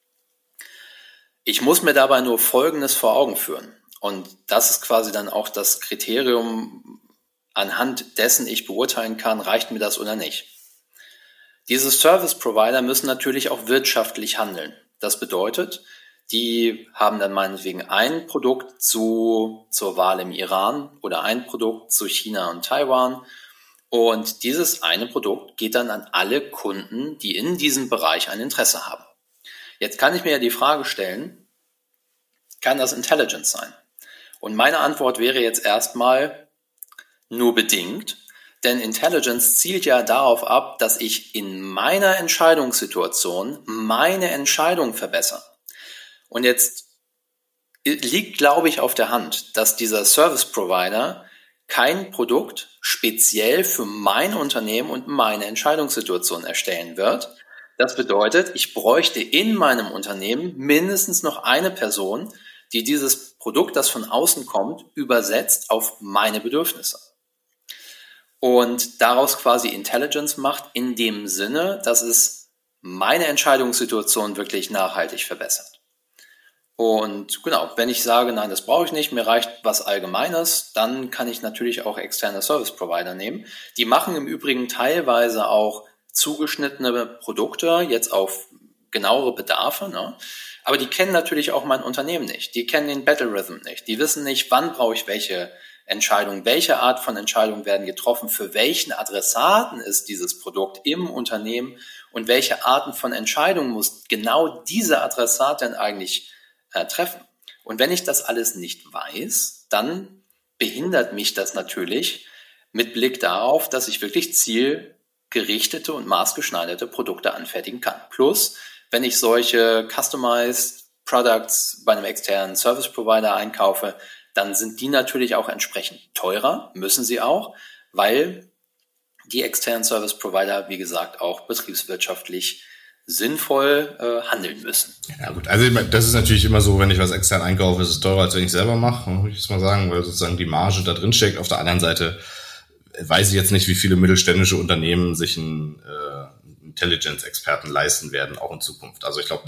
Ich muss mir dabei nur Folgendes vor Augen führen. Und das ist quasi dann auch das Kriterium, anhand dessen ich beurteilen kann, reicht mir das oder nicht. Diese Service Provider müssen natürlich auch wirtschaftlich handeln. Das bedeutet, die haben dann meinetwegen ein Produkt zur Wahl im Iran oder ein Produkt zu China und Taiwan. Und dieses eine Produkt geht dann an alle Kunden, die in diesem Bereich ein Interesse haben. Jetzt kann ich mir ja die Frage stellen, kann das Intelligence sein? Und meine Antwort wäre jetzt erstmal nur bedingt, denn Intelligence zielt ja darauf ab, dass ich in meiner Entscheidungssituation meine Entscheidung verbessere. Und jetzt liegt, glaube ich, auf der Hand, dass dieser Service Provider kein Produkt speziell für mein Unternehmen und meine Entscheidungssituation erstellen wird. Das bedeutet, ich bräuchte in meinem Unternehmen mindestens noch eine Person, die dieses Produkt, das von außen kommt, übersetzt auf meine Bedürfnisse. Und daraus quasi Intelligence macht in dem Sinne, dass es meine Entscheidungssituation wirklich nachhaltig verbessert. Und genau, wenn ich sage, nein, das brauche ich nicht, mir reicht was Allgemeines, dann kann ich natürlich auch externe Service Provider nehmen. Die machen im Übrigen teilweise auch zugeschnittene Produkte, jetzt auf genauere Bedarfe, ne? Aber die kennen natürlich auch mein Unternehmen nicht. Die kennen den Battle Rhythm nicht. Die wissen nicht, wann brauche ich welche Entscheidung, welche Art von Entscheidungen werden getroffen, für welchen Adressaten ist dieses Produkt im Unternehmen und welche Arten von Entscheidungen muss genau dieser Adressat denn eigentlich treffen. Und wenn ich das alles nicht weiß, dann behindert mich das natürlich mit Blick darauf, dass ich wirklich zielgerichtete und maßgeschneiderte Produkte anfertigen kann. Plus, wenn ich solche Customized Products bei einem externen Service Provider einkaufe, dann sind die natürlich auch entsprechend teurer, müssen sie auch, weil die externen Service Provider, wie gesagt, auch betriebswirtschaftlich sinnvoll handeln müssen. Ja gut, also das ist natürlich immer so, wenn ich was extern einkaufe, ist es teurer, als wenn ich selber mache, muss ich jetzt mal sagen, weil sozusagen die Marge da drin steckt. Auf der anderen Seite weiß ich jetzt nicht, wie viele mittelständische Unternehmen sich einen Intelligence-Experten leisten werden, auch in Zukunft. Also ich glaube,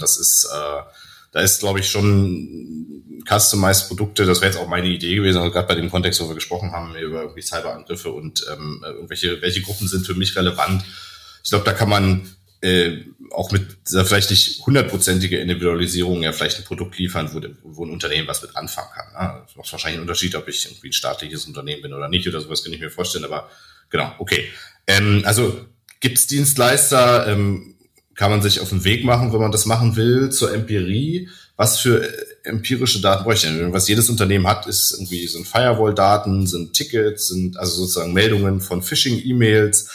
da ist, glaube ich, schon customized Produkte, das wäre jetzt auch meine Idee gewesen, also gerade bei dem Kontext, wo wir gesprochen haben, über irgendwie Cyberangriffe und welche Gruppen sind für mich relevant. Ich glaube, da kann man auch mit dieser vielleicht nicht 100%ige Individualisierung ja vielleicht ein Produkt liefern, wo ein Unternehmen was mit anfangen kann. Ne? Das macht wahrscheinlich einen Unterschied, ob ich irgendwie ein staatliches Unternehmen bin oder nicht oder sowas, kann ich mir vorstellen, aber genau, okay. Also gibt's Dienstleister, kann man sich auf den Weg machen, wenn man das machen will, zur Empirie. Was für empirische Daten bräuchte ich denn? Was jedes Unternehmen hat, ist irgendwie sind Firewall-Daten, sind Tickets, sind also sozusagen Meldungen von Phishing-E-Mails.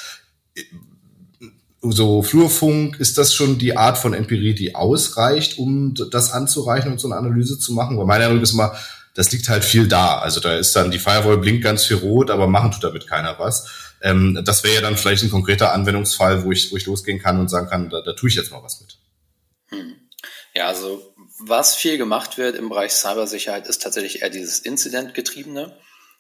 So Flurfunk, ist das schon die Art von Empirie, die ausreicht, um das anzureichen und so eine Analyse zu machen? Weil mein Eindruck ist immer, das liegt halt viel da. Also da ist dann die Firewall blinkt ganz viel rot, aber machen tut damit keiner was. Das wäre ja dann vielleicht ein konkreter Anwendungsfall, wo ich losgehen kann und sagen kann, da tue ich jetzt mal was mit. Ja, also was viel gemacht wird im Bereich Cybersicherheit, ist tatsächlich eher dieses Incident-getriebene,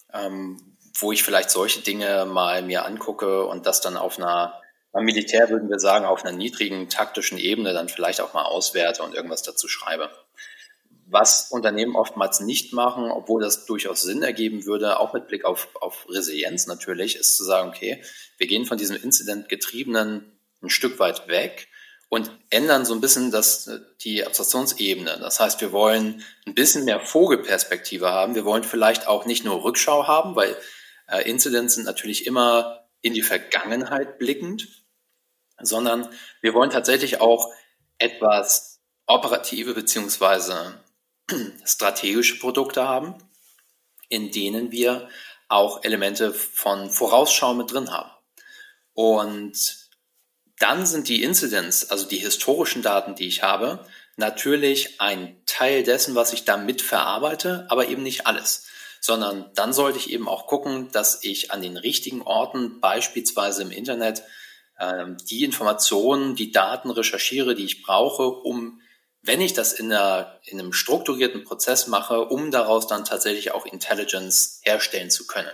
wo ich vielleicht solche Dinge mal mir angucke und das dann beim Militär würden wir sagen, auf einer niedrigen taktischen Ebene dann vielleicht auch mal auswerte und irgendwas dazu schreibe. Was Unternehmen oftmals nicht machen, obwohl das durchaus Sinn ergeben würde, auch mit Blick auf Resilienz natürlich, ist zu sagen, okay, wir gehen von diesem Incident-getriebenen ein Stück weit weg und ändern so ein bisschen die Abstraktionsebene. Das heißt, wir wollen ein bisschen mehr Vogelperspektive haben. Wir wollen vielleicht auch nicht nur Rückschau haben, weil Incidents sind natürlich immer in die Vergangenheit blickend, sondern wir wollen tatsächlich auch etwas operative beziehungsweise strategische Produkte haben, in denen wir auch Elemente von Vorausschau mit drin haben. Und dann sind die Incidents, also die historischen Daten, die ich habe, natürlich ein Teil dessen, was ich da mit verarbeite, aber eben nicht alles. Sondern dann sollte ich eben auch gucken, dass ich an den richtigen Orten, beispielsweise im Internet, die Informationen, die Daten recherchiere, die ich brauche, um, wenn ich das in einem strukturierten Prozess mache, um daraus dann tatsächlich auch Intelligence herstellen zu können.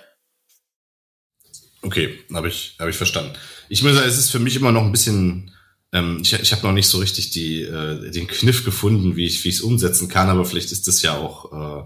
Okay, habe ich verstanden. Ich muss sagen, es ist für mich immer noch ein bisschen, ich habe noch nicht so richtig den Kniff gefunden, wie ich es umsetzen kann, aber vielleicht ist das ja auch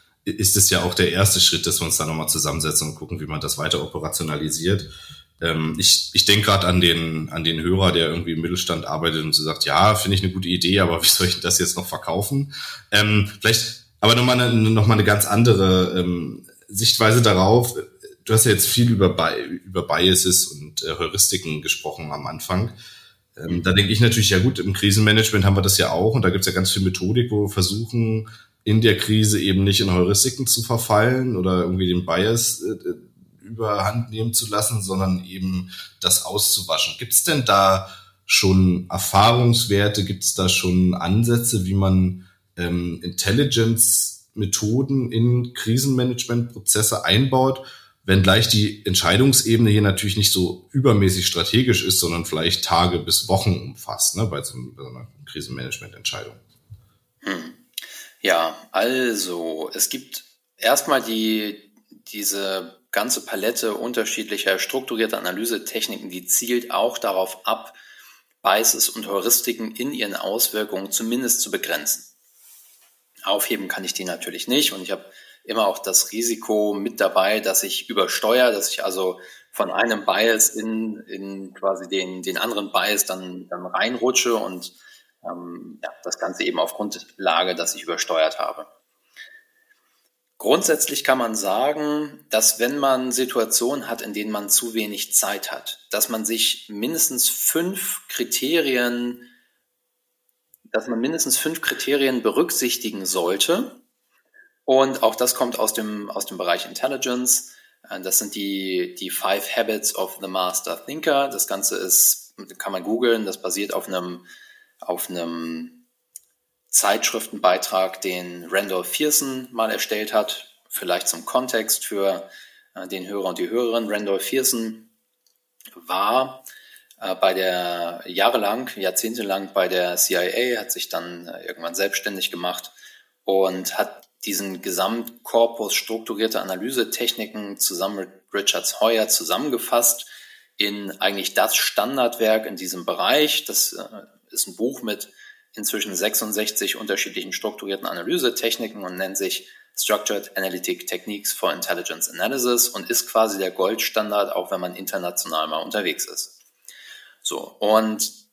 der erste Schritt, dass wir uns da nochmal zusammensetzen und gucken, wie man das weiter operationalisiert. Ich denke gerade an den Hörer, der irgendwie im Mittelstand arbeitet und so sagt, ja, finde ich eine gute Idee, aber wie soll ich das jetzt noch verkaufen? Vielleicht aber nochmal eine ganz andere Sichtweise darauf. Du hast ja jetzt viel über Biases und Heuristiken gesprochen am Anfang. Da denke ich natürlich, ja gut, im Krisenmanagement haben wir das ja auch und da gibt es ja ganz viel Methodik, wo wir versuchen, in der Krise eben nicht in Heuristiken zu verfallen oder irgendwie den Bias überhand nehmen zu lassen, sondern eben das auszuwaschen. Gibt es denn da schon Erfahrungswerte, gibt es da schon Ansätze, wie man Intelligence-Methoden in Krisenmanagement-Prozesse einbaut, wenngleich die Entscheidungsebene hier natürlich nicht so übermäßig strategisch ist, sondern vielleicht Tage bis Wochen umfasst, ne, bei so einer Krisenmanagement-Entscheidung? Ja, also es gibt erstmal diese ganze Palette unterschiedlicher strukturierter Analysetechniken, die zielt auch darauf ab, Biases und Heuristiken in ihren Auswirkungen zumindest zu begrenzen. Aufheben kann ich die natürlich nicht und ich habe immer auch das Risiko mit dabei, dass ich übersteuere, dass ich also von einem Bias in quasi den anderen Bias dann reinrutsche und das Ganze eben auf Grundlage, dass ich übersteuert habe. Grundsätzlich kann man sagen, dass wenn man Situationen hat, in denen man zu wenig Zeit hat, dass man sich mindestens 5 Kriterien berücksichtigen sollte. Und auch das kommt aus dem Bereich Intelligence. Das sind die 5 Habits of the Master Thinker. Das Ganze kann man googeln, das basiert auf einem Zeitschriftenbeitrag, den Randolph Pearson mal erstellt hat. Vielleicht zum Kontext für den Hörer und die Hörerin. Randolph Pearson war jahrzehntelang bei der CIA, hat sich dann irgendwann selbstständig gemacht und hat diesen Gesamtkorpus strukturierter Analysetechniken zusammen mit Richard Hoyer zusammengefasst in eigentlich das Standardwerk in diesem Bereich. Das ist ein Buch mit inzwischen 66 unterschiedlichen strukturierten Analysetechniken und nennt sich Structured Analytic Techniques for Intelligence Analysis und ist quasi der Goldstandard, auch wenn man international mal unterwegs ist. So, und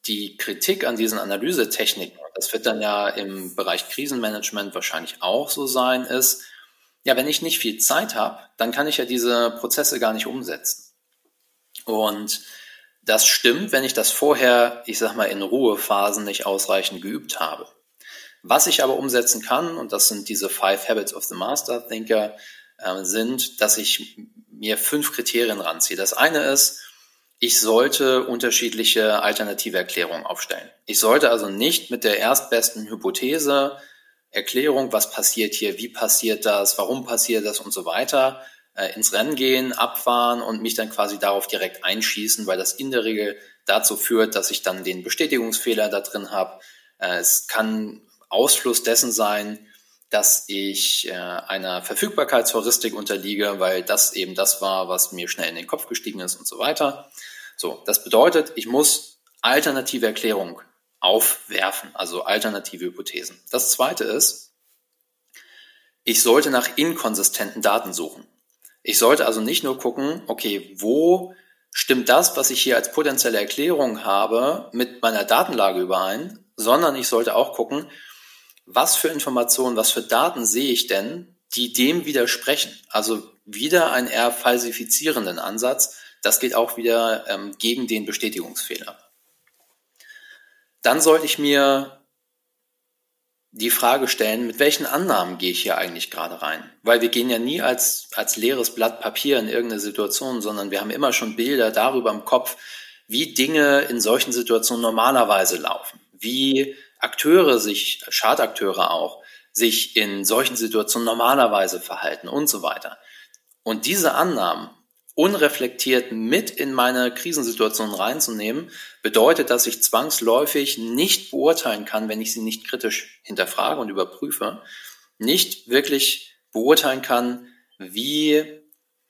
die Kritik an diesen Analysetechniken, das wird dann ja im Bereich Krisenmanagement wahrscheinlich auch so sein, ist, ja, wenn ich nicht viel Zeit habe, dann kann ich ja diese Prozesse gar nicht umsetzen. Und das stimmt, wenn ich das vorher, ich sag mal, in Ruhephasen nicht ausreichend geübt habe. Was ich aber umsetzen kann, und das sind diese 5 Habits of the Master Thinker, sind, dass ich mir 5 Kriterien ranziehe. Das eine ist, ich sollte unterschiedliche alternative Erklärungen aufstellen. Ich sollte also nicht mit der erstbesten Hypothese, Erklärung, was passiert hier, wie passiert das, warum passiert das und so weiter, ins Rennen gehen, abfahren und mich dann quasi darauf direkt einschießen, weil das in der Regel dazu führt, dass ich dann den Bestätigungsfehler da drin habe. Es kann Ausfluss dessen sein, dass ich einer Verfügbarkeitsheuristik unterliege, weil das eben das war, was mir schnell in den Kopf gestiegen ist und so weiter. So, das bedeutet, ich muss alternative Erklärungen aufwerfen, also alternative Hypothesen. Das zweite ist, ich sollte nach inkonsistenten Daten suchen. Ich sollte also nicht nur gucken, okay, wo stimmt das, was ich hier als potenzielle Erklärung habe, mit meiner Datenlage überein, sondern ich sollte auch gucken, was für Informationen, was für Daten sehe ich denn, die dem widersprechen. Also wieder einen eher falsifizierenden Ansatz. Das geht auch wieder gegen den Bestätigungsfehler. Dann sollte ich mir die Frage stellen, mit welchen Annahmen gehe ich hier eigentlich gerade rein? Weil wir gehen ja nie als leeres Blatt Papier in irgendeine Situation, sondern wir haben immer schon Bilder darüber im Kopf, wie Dinge in solchen Situationen normalerweise laufen, wie Akteure sich, Schadakteure auch, sich in solchen Situationen normalerweise verhalten und so weiter. Und diese Annahmen unreflektiert mit in meine Krisensituation reinzunehmen, bedeutet, dass ich zwangsläufig nicht beurteilen kann, wenn ich sie nicht kritisch hinterfrage und überprüfe, nicht wirklich beurteilen kann, wie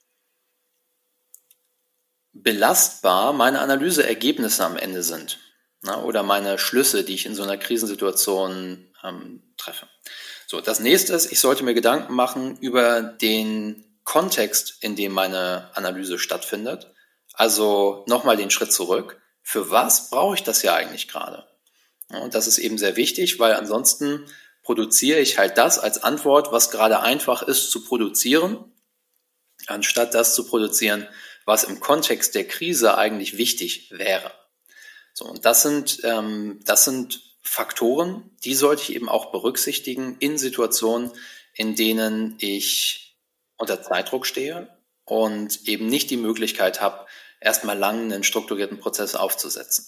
belastbar meine Analyseergebnisse am Ende sind, oder meine Schlüsse, die ich in so einer Krisensituation treffe. So, das nächste ist, ich sollte mir Gedanken machen über den Kontext, in dem meine Analyse stattfindet. Also nochmal den Schritt zurück. Für was brauche ich das ja eigentlich gerade? Und das ist eben sehr wichtig, weil ansonsten produziere ich halt das als Antwort, was gerade einfach ist zu produzieren, anstatt das zu produzieren, was im Kontext der Krise eigentlich wichtig wäre. So, und das sind Faktoren, die sollte ich eben auch berücksichtigen in Situationen, in denen ich unter Zeitdruck stehe und eben nicht die Möglichkeit habe, erstmal lang einen strukturierten Prozess aufzusetzen.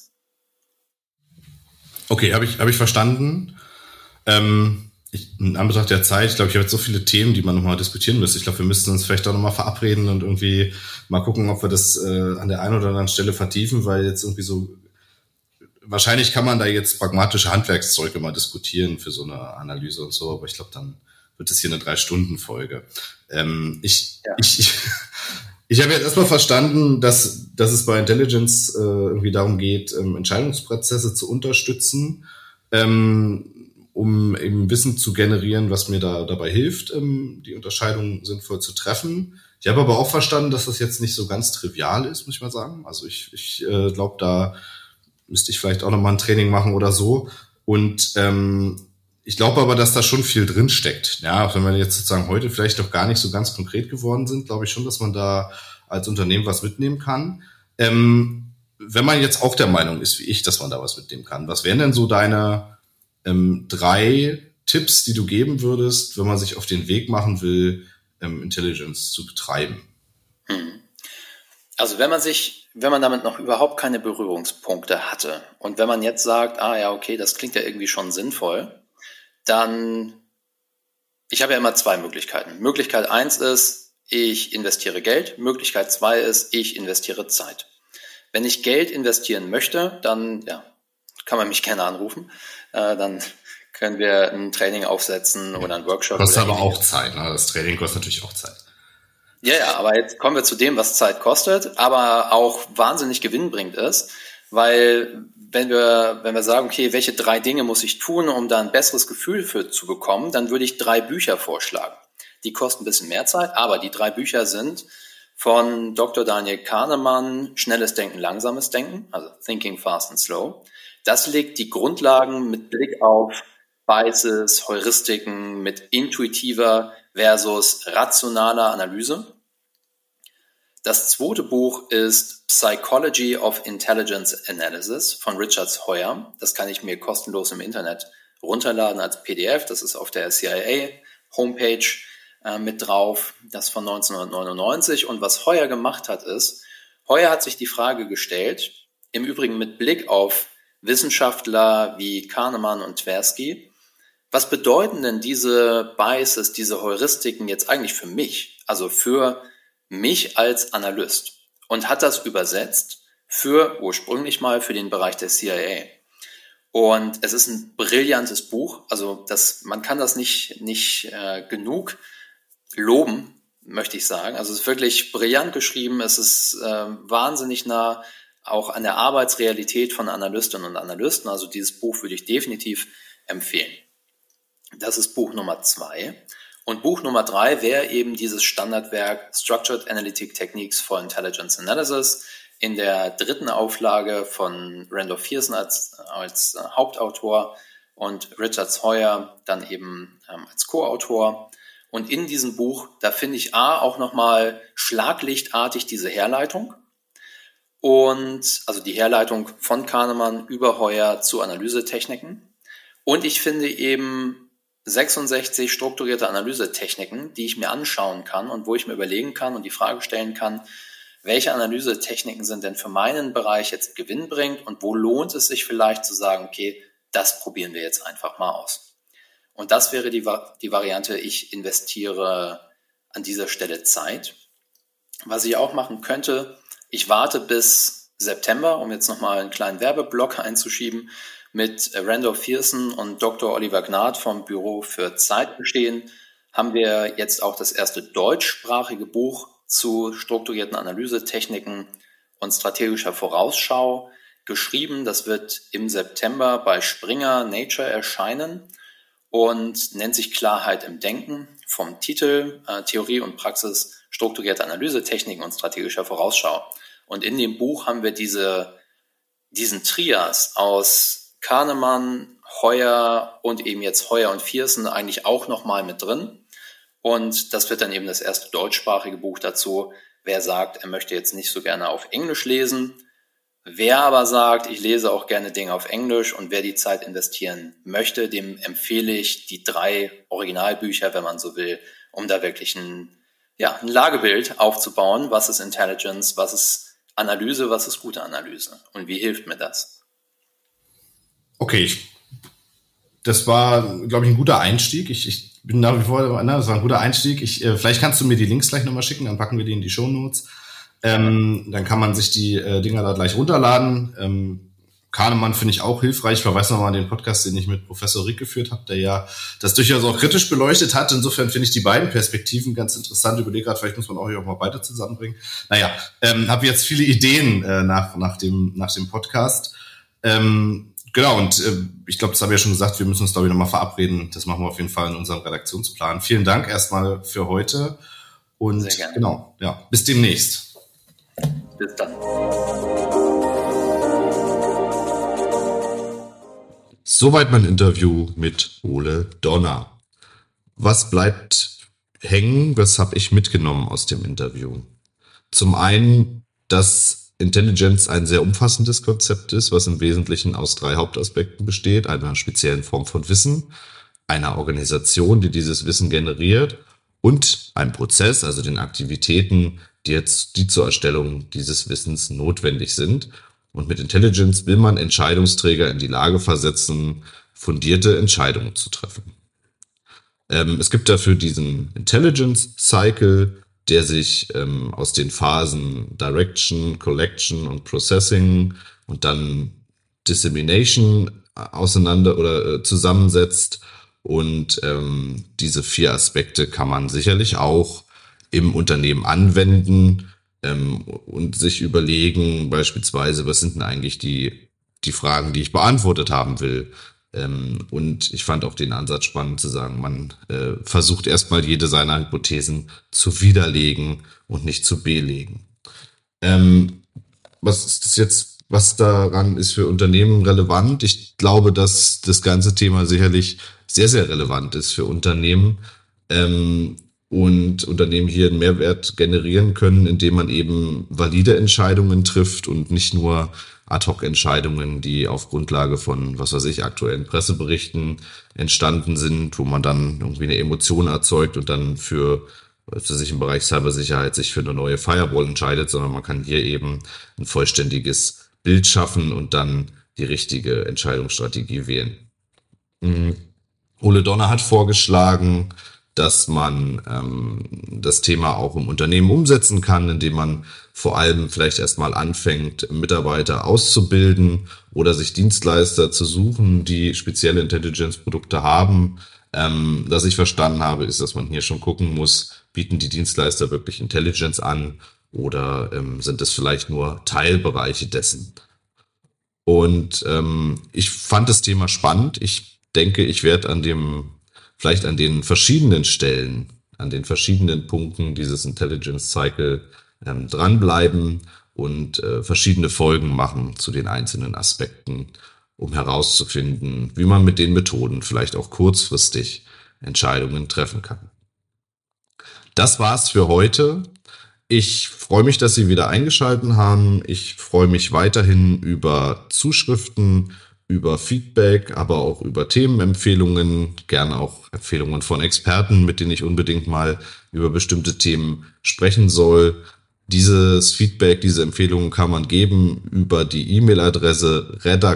Okay, habe ich verstanden. In Anbetracht der Zeit, ich glaube, ich habe jetzt so viele Themen, die man nochmal diskutieren müsste. Ich glaube, wir müssten uns vielleicht auch nochmal verabreden und irgendwie mal gucken, ob wir das an der einen oder anderen Stelle vertiefen, weil jetzt irgendwie so, wahrscheinlich kann man da jetzt pragmatische Handwerkszeuge mal diskutieren für so eine Analyse und so, aber ich glaube, dann wird es hier eine 3-Stunden-Folge. Ich habe jetzt erstmal verstanden, dass es bei Intelligence irgendwie darum geht, Entscheidungsprozesse zu unterstützen, um eben Wissen zu generieren, was mir da dabei hilft, die Unterscheidung sinnvoll zu treffen. Ich habe aber auch verstanden, dass das jetzt nicht so ganz trivial ist, muss ich mal sagen. Also ich glaube, da müsste ich vielleicht auch nochmal ein Training machen oder so. Und ich glaube aber, dass da schon viel drin steckt. Ja, auch wenn wir jetzt sozusagen heute vielleicht noch gar nicht so ganz konkret geworden sind, glaube ich schon, dass man da als Unternehmen was mitnehmen kann. Wenn man jetzt auch der Meinung ist, wie ich, dass man da was mitnehmen kann, was wären denn so deine 3 Tipps, die du geben würdest, wenn man sich auf den Weg machen will, Intelligence zu betreiben? Also wenn man damit noch überhaupt keine Berührungspunkte hatte und wenn man jetzt sagt, ja, okay, das klingt ja irgendwie schon sinnvoll, dann, ich habe ja immer 2 Möglichkeiten. Möglichkeit 1 ist, ich investiere Geld. Möglichkeit 2 ist, ich investiere Zeit. Wenn ich Geld investieren möchte, dann kann man mich gerne anrufen. Dann können wir ein Training aufsetzen oder einen Workshop. Kostet aber auch Zeit, ne? Das Training kostet natürlich auch Zeit. Ja, aber jetzt kommen wir zu dem, was Zeit kostet, aber auch wahnsinnig gewinnbringend ist, weil wenn wir sagen, okay, welche 3 Dinge muss ich tun, um da ein besseres Gefühl für zu bekommen, dann würde ich 3 Bücher vorschlagen. Die kosten ein bisschen mehr Zeit, aber die 3 Bücher sind von Dr. Daniel Kahnemann, Schnelles Denken, Langsames Denken, also Thinking Fast and Slow, Das legt die Grundlagen mit Blick auf Biases, Heuristiken, mit intuitiver versus rationaler Analyse. Das zweite Buch ist Psychology of Intelligence Analysis von Richard Hoyer. Das kann ich mir kostenlos im Internet runterladen als PDF. Das ist auf der CIA-Homepage mit drauf. Das von 1999. Und was Hoyer gemacht hat, ist, Hoyer hat sich die Frage gestellt, im Übrigen mit Blick auf Wissenschaftler wie Kahneman und Tversky, was bedeuten denn diese Biases, diese Heuristiken jetzt eigentlich für mich? Also für mich als Analyst, und hat das übersetzt ursprünglich mal für den Bereich der CIA. Und es ist ein brillantes Buch, also man kann das nicht genug loben, möchte ich sagen. Also es ist wirklich brillant geschrieben, es ist wahnsinnig nah auch an der Arbeitsrealität von Analystinnen und Analysten, also dieses Buch würde ich definitiv empfehlen. Das ist Buch Nummer 2. Und Buch Nummer 3 wäre eben dieses Standardwerk Structured Analytic Techniques for Intelligence Analysis in der 3. Auflage von Randolph Pearson als Hauptautor und Richard Hoyer dann eben als Co-Autor. Und in diesem Buch, da finde ich auch nochmal schlaglichtartig diese Herleitung. Und also die Herleitung von Kahneman über Hoyer zu Analysetechniken. Und ich finde eben 66 strukturierte Analysetechniken, die ich mir anschauen kann und wo ich mir überlegen kann und die Frage stellen kann, welche Analysetechniken sind denn für meinen Bereich jetzt gewinnbringend und wo lohnt es sich vielleicht zu sagen, okay, das probieren wir jetzt einfach mal aus. Und das wäre die Variante, ich investiere an dieser Stelle Zeit. Was ich auch machen könnte, ich warte bis September, um jetzt nochmal einen kleinen Werbeblock einzuschieben, mit Randolph Pearson und Dr. Oliver Gnad vom Büro für Zeitbestehen haben wir jetzt auch das erste deutschsprachige Buch zu strukturierten Analysetechniken und strategischer Vorausschau geschrieben. Das wird im September bei Springer Nature erscheinen und nennt sich Klarheit im Denken, vom Titel Theorie und Praxis strukturierte Analysetechniken und strategischer Vorausschau. Und in dem Buch haben wir diesen Trias aus Kahneman, Hoyer und eben jetzt Hoyer und Pearson eigentlich auch nochmal mit drin. Und das wird dann eben das erste deutschsprachige Buch dazu. Wer sagt, er möchte jetzt nicht so gerne auf Englisch lesen, wer aber sagt, ich lese auch gerne Dinge auf Englisch und wer die Zeit investieren möchte, dem empfehle ich die 3 Originalbücher, wenn man so will, um da wirklich ein Lagebild aufzubauen. Was ist Intelligence, was ist Analyse, was ist gute Analyse und wie hilft mir das? Okay, das war, glaube ich, ein guter Einstieg. Ich bin nach wie vor, das war ein guter Einstieg. Vielleicht kannst du mir die Links gleich nochmal schicken, dann packen wir die in die Shownotes. Dann kann man sich die Dinger da gleich runterladen. Kahnemann finde ich auch hilfreich. Ich verweise nochmal an den Podcast, den ich mit Professor Rick geführt habe, der ja das durchaus auch kritisch beleuchtet hat. Insofern finde ich die beiden Perspektiven ganz interessant. Überlege gerade, vielleicht muss man auch mal beide zusammenbringen. Naja, habe jetzt viele Ideen nach dem Podcast. Genau, und ich glaube, das habe ich ja schon gesagt, wir müssen uns, glaube ich, nochmal verabreden. Das machen wir auf jeden Fall in unserem Redaktionsplan. Vielen Dank erstmal für heute und sehr gerne. Genau, ja, bis demnächst. Bis dann. Soweit mein Interview mit Ole Donner. Was bleibt hängen? Was habe ich mitgenommen aus dem Interview? Zum einen, dass Intelligence ein sehr umfassendes Konzept ist, was im Wesentlichen aus 3 Hauptaspekten besteht. Einer speziellen Form von Wissen, einer Organisation, die dieses Wissen generiert und einem Prozess, also den Aktivitäten, die zur Erstellung dieses Wissens notwendig sind. Und mit Intelligence will man Entscheidungsträger in die Lage versetzen, fundierte Entscheidungen zu treffen. Es gibt dafür diesen Intelligence Cycle, der sich aus den Phasen Direction, Collection und Processing und dann Dissemination zusammensetzt. Und diese 4 Aspekte kann man sicherlich auch im Unternehmen anwenden und sich überlegen, beispielsweise, was sind denn eigentlich die Fragen, die ich beantwortet haben will. Und ich fand auch den Ansatz spannend zu sagen, man versucht erstmal jede seiner Hypothesen zu widerlegen und nicht zu belegen. Was ist das jetzt Was daran ist für Unternehmen relevant? Ich glaube, dass das ganze Thema sicherlich sehr, sehr relevant ist für Unternehmen, und Unternehmen hier einen Mehrwert generieren können, indem man eben valide Entscheidungen trifft und nicht nur Ad-hoc-Entscheidungen, die auf Grundlage von, was weiß ich, aktuellen Presseberichten entstanden sind, wo man dann irgendwie eine Emotion erzeugt und dann für, was weiß ich, im Bereich Cybersicherheit sich für eine neue Firewall entscheidet, sondern man kann hier eben ein vollständiges Bild schaffen und dann die richtige Entscheidungsstrategie wählen. Ole Donner hat vorgeschlagen, dass man das Thema auch im Unternehmen umsetzen kann, indem man vor allem vielleicht erstmal anfängt, Mitarbeiter auszubilden oder sich Dienstleister zu suchen, die spezielle Intelligence-Produkte haben. Was ich verstanden habe, ist, dass man hier schon gucken muss, bieten die Dienstleister wirklich Intelligence an oder sind es vielleicht nur Teilbereiche dessen? Und ich fand das Thema spannend. Ich denke, ich werde vielleicht an den verschiedenen Stellen, an den verschiedenen Punkten dieses Intelligence Cycle dranbleiben und verschiedene Folgen machen zu den einzelnen Aspekten, um herauszufinden, wie man mit den Methoden vielleicht auch kurzfristig Entscheidungen treffen kann. Das war's für heute. Ich freue mich, dass Sie wieder eingeschaltet haben. Ich freue mich weiterhin über Zuschriften, über Feedback, aber auch über Themenempfehlungen, gerne auch Empfehlungen von Experten, mit denen ich unbedingt mal über bestimmte Themen sprechen soll. Dieses Feedback, diese Empfehlungen kann man geben über die E-Mail-Adresse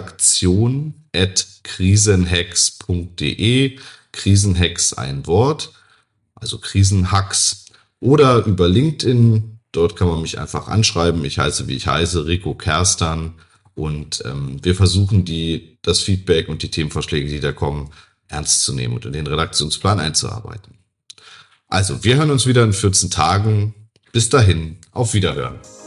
redaktion@krisenhacks.de, Krisenhacks ein Wort, also Krisenhacks, oder über LinkedIn. Dort kann man mich einfach anschreiben. Ich heiße, wie ich heiße, Rico Kerstan. Und wir versuchen, das Feedback und die Themenvorschläge, die da kommen, ernst zu nehmen und in den Redaktionsplan einzuarbeiten. Also, wir hören uns wieder in 14 Tagen. Bis dahin, auf Wiederhören.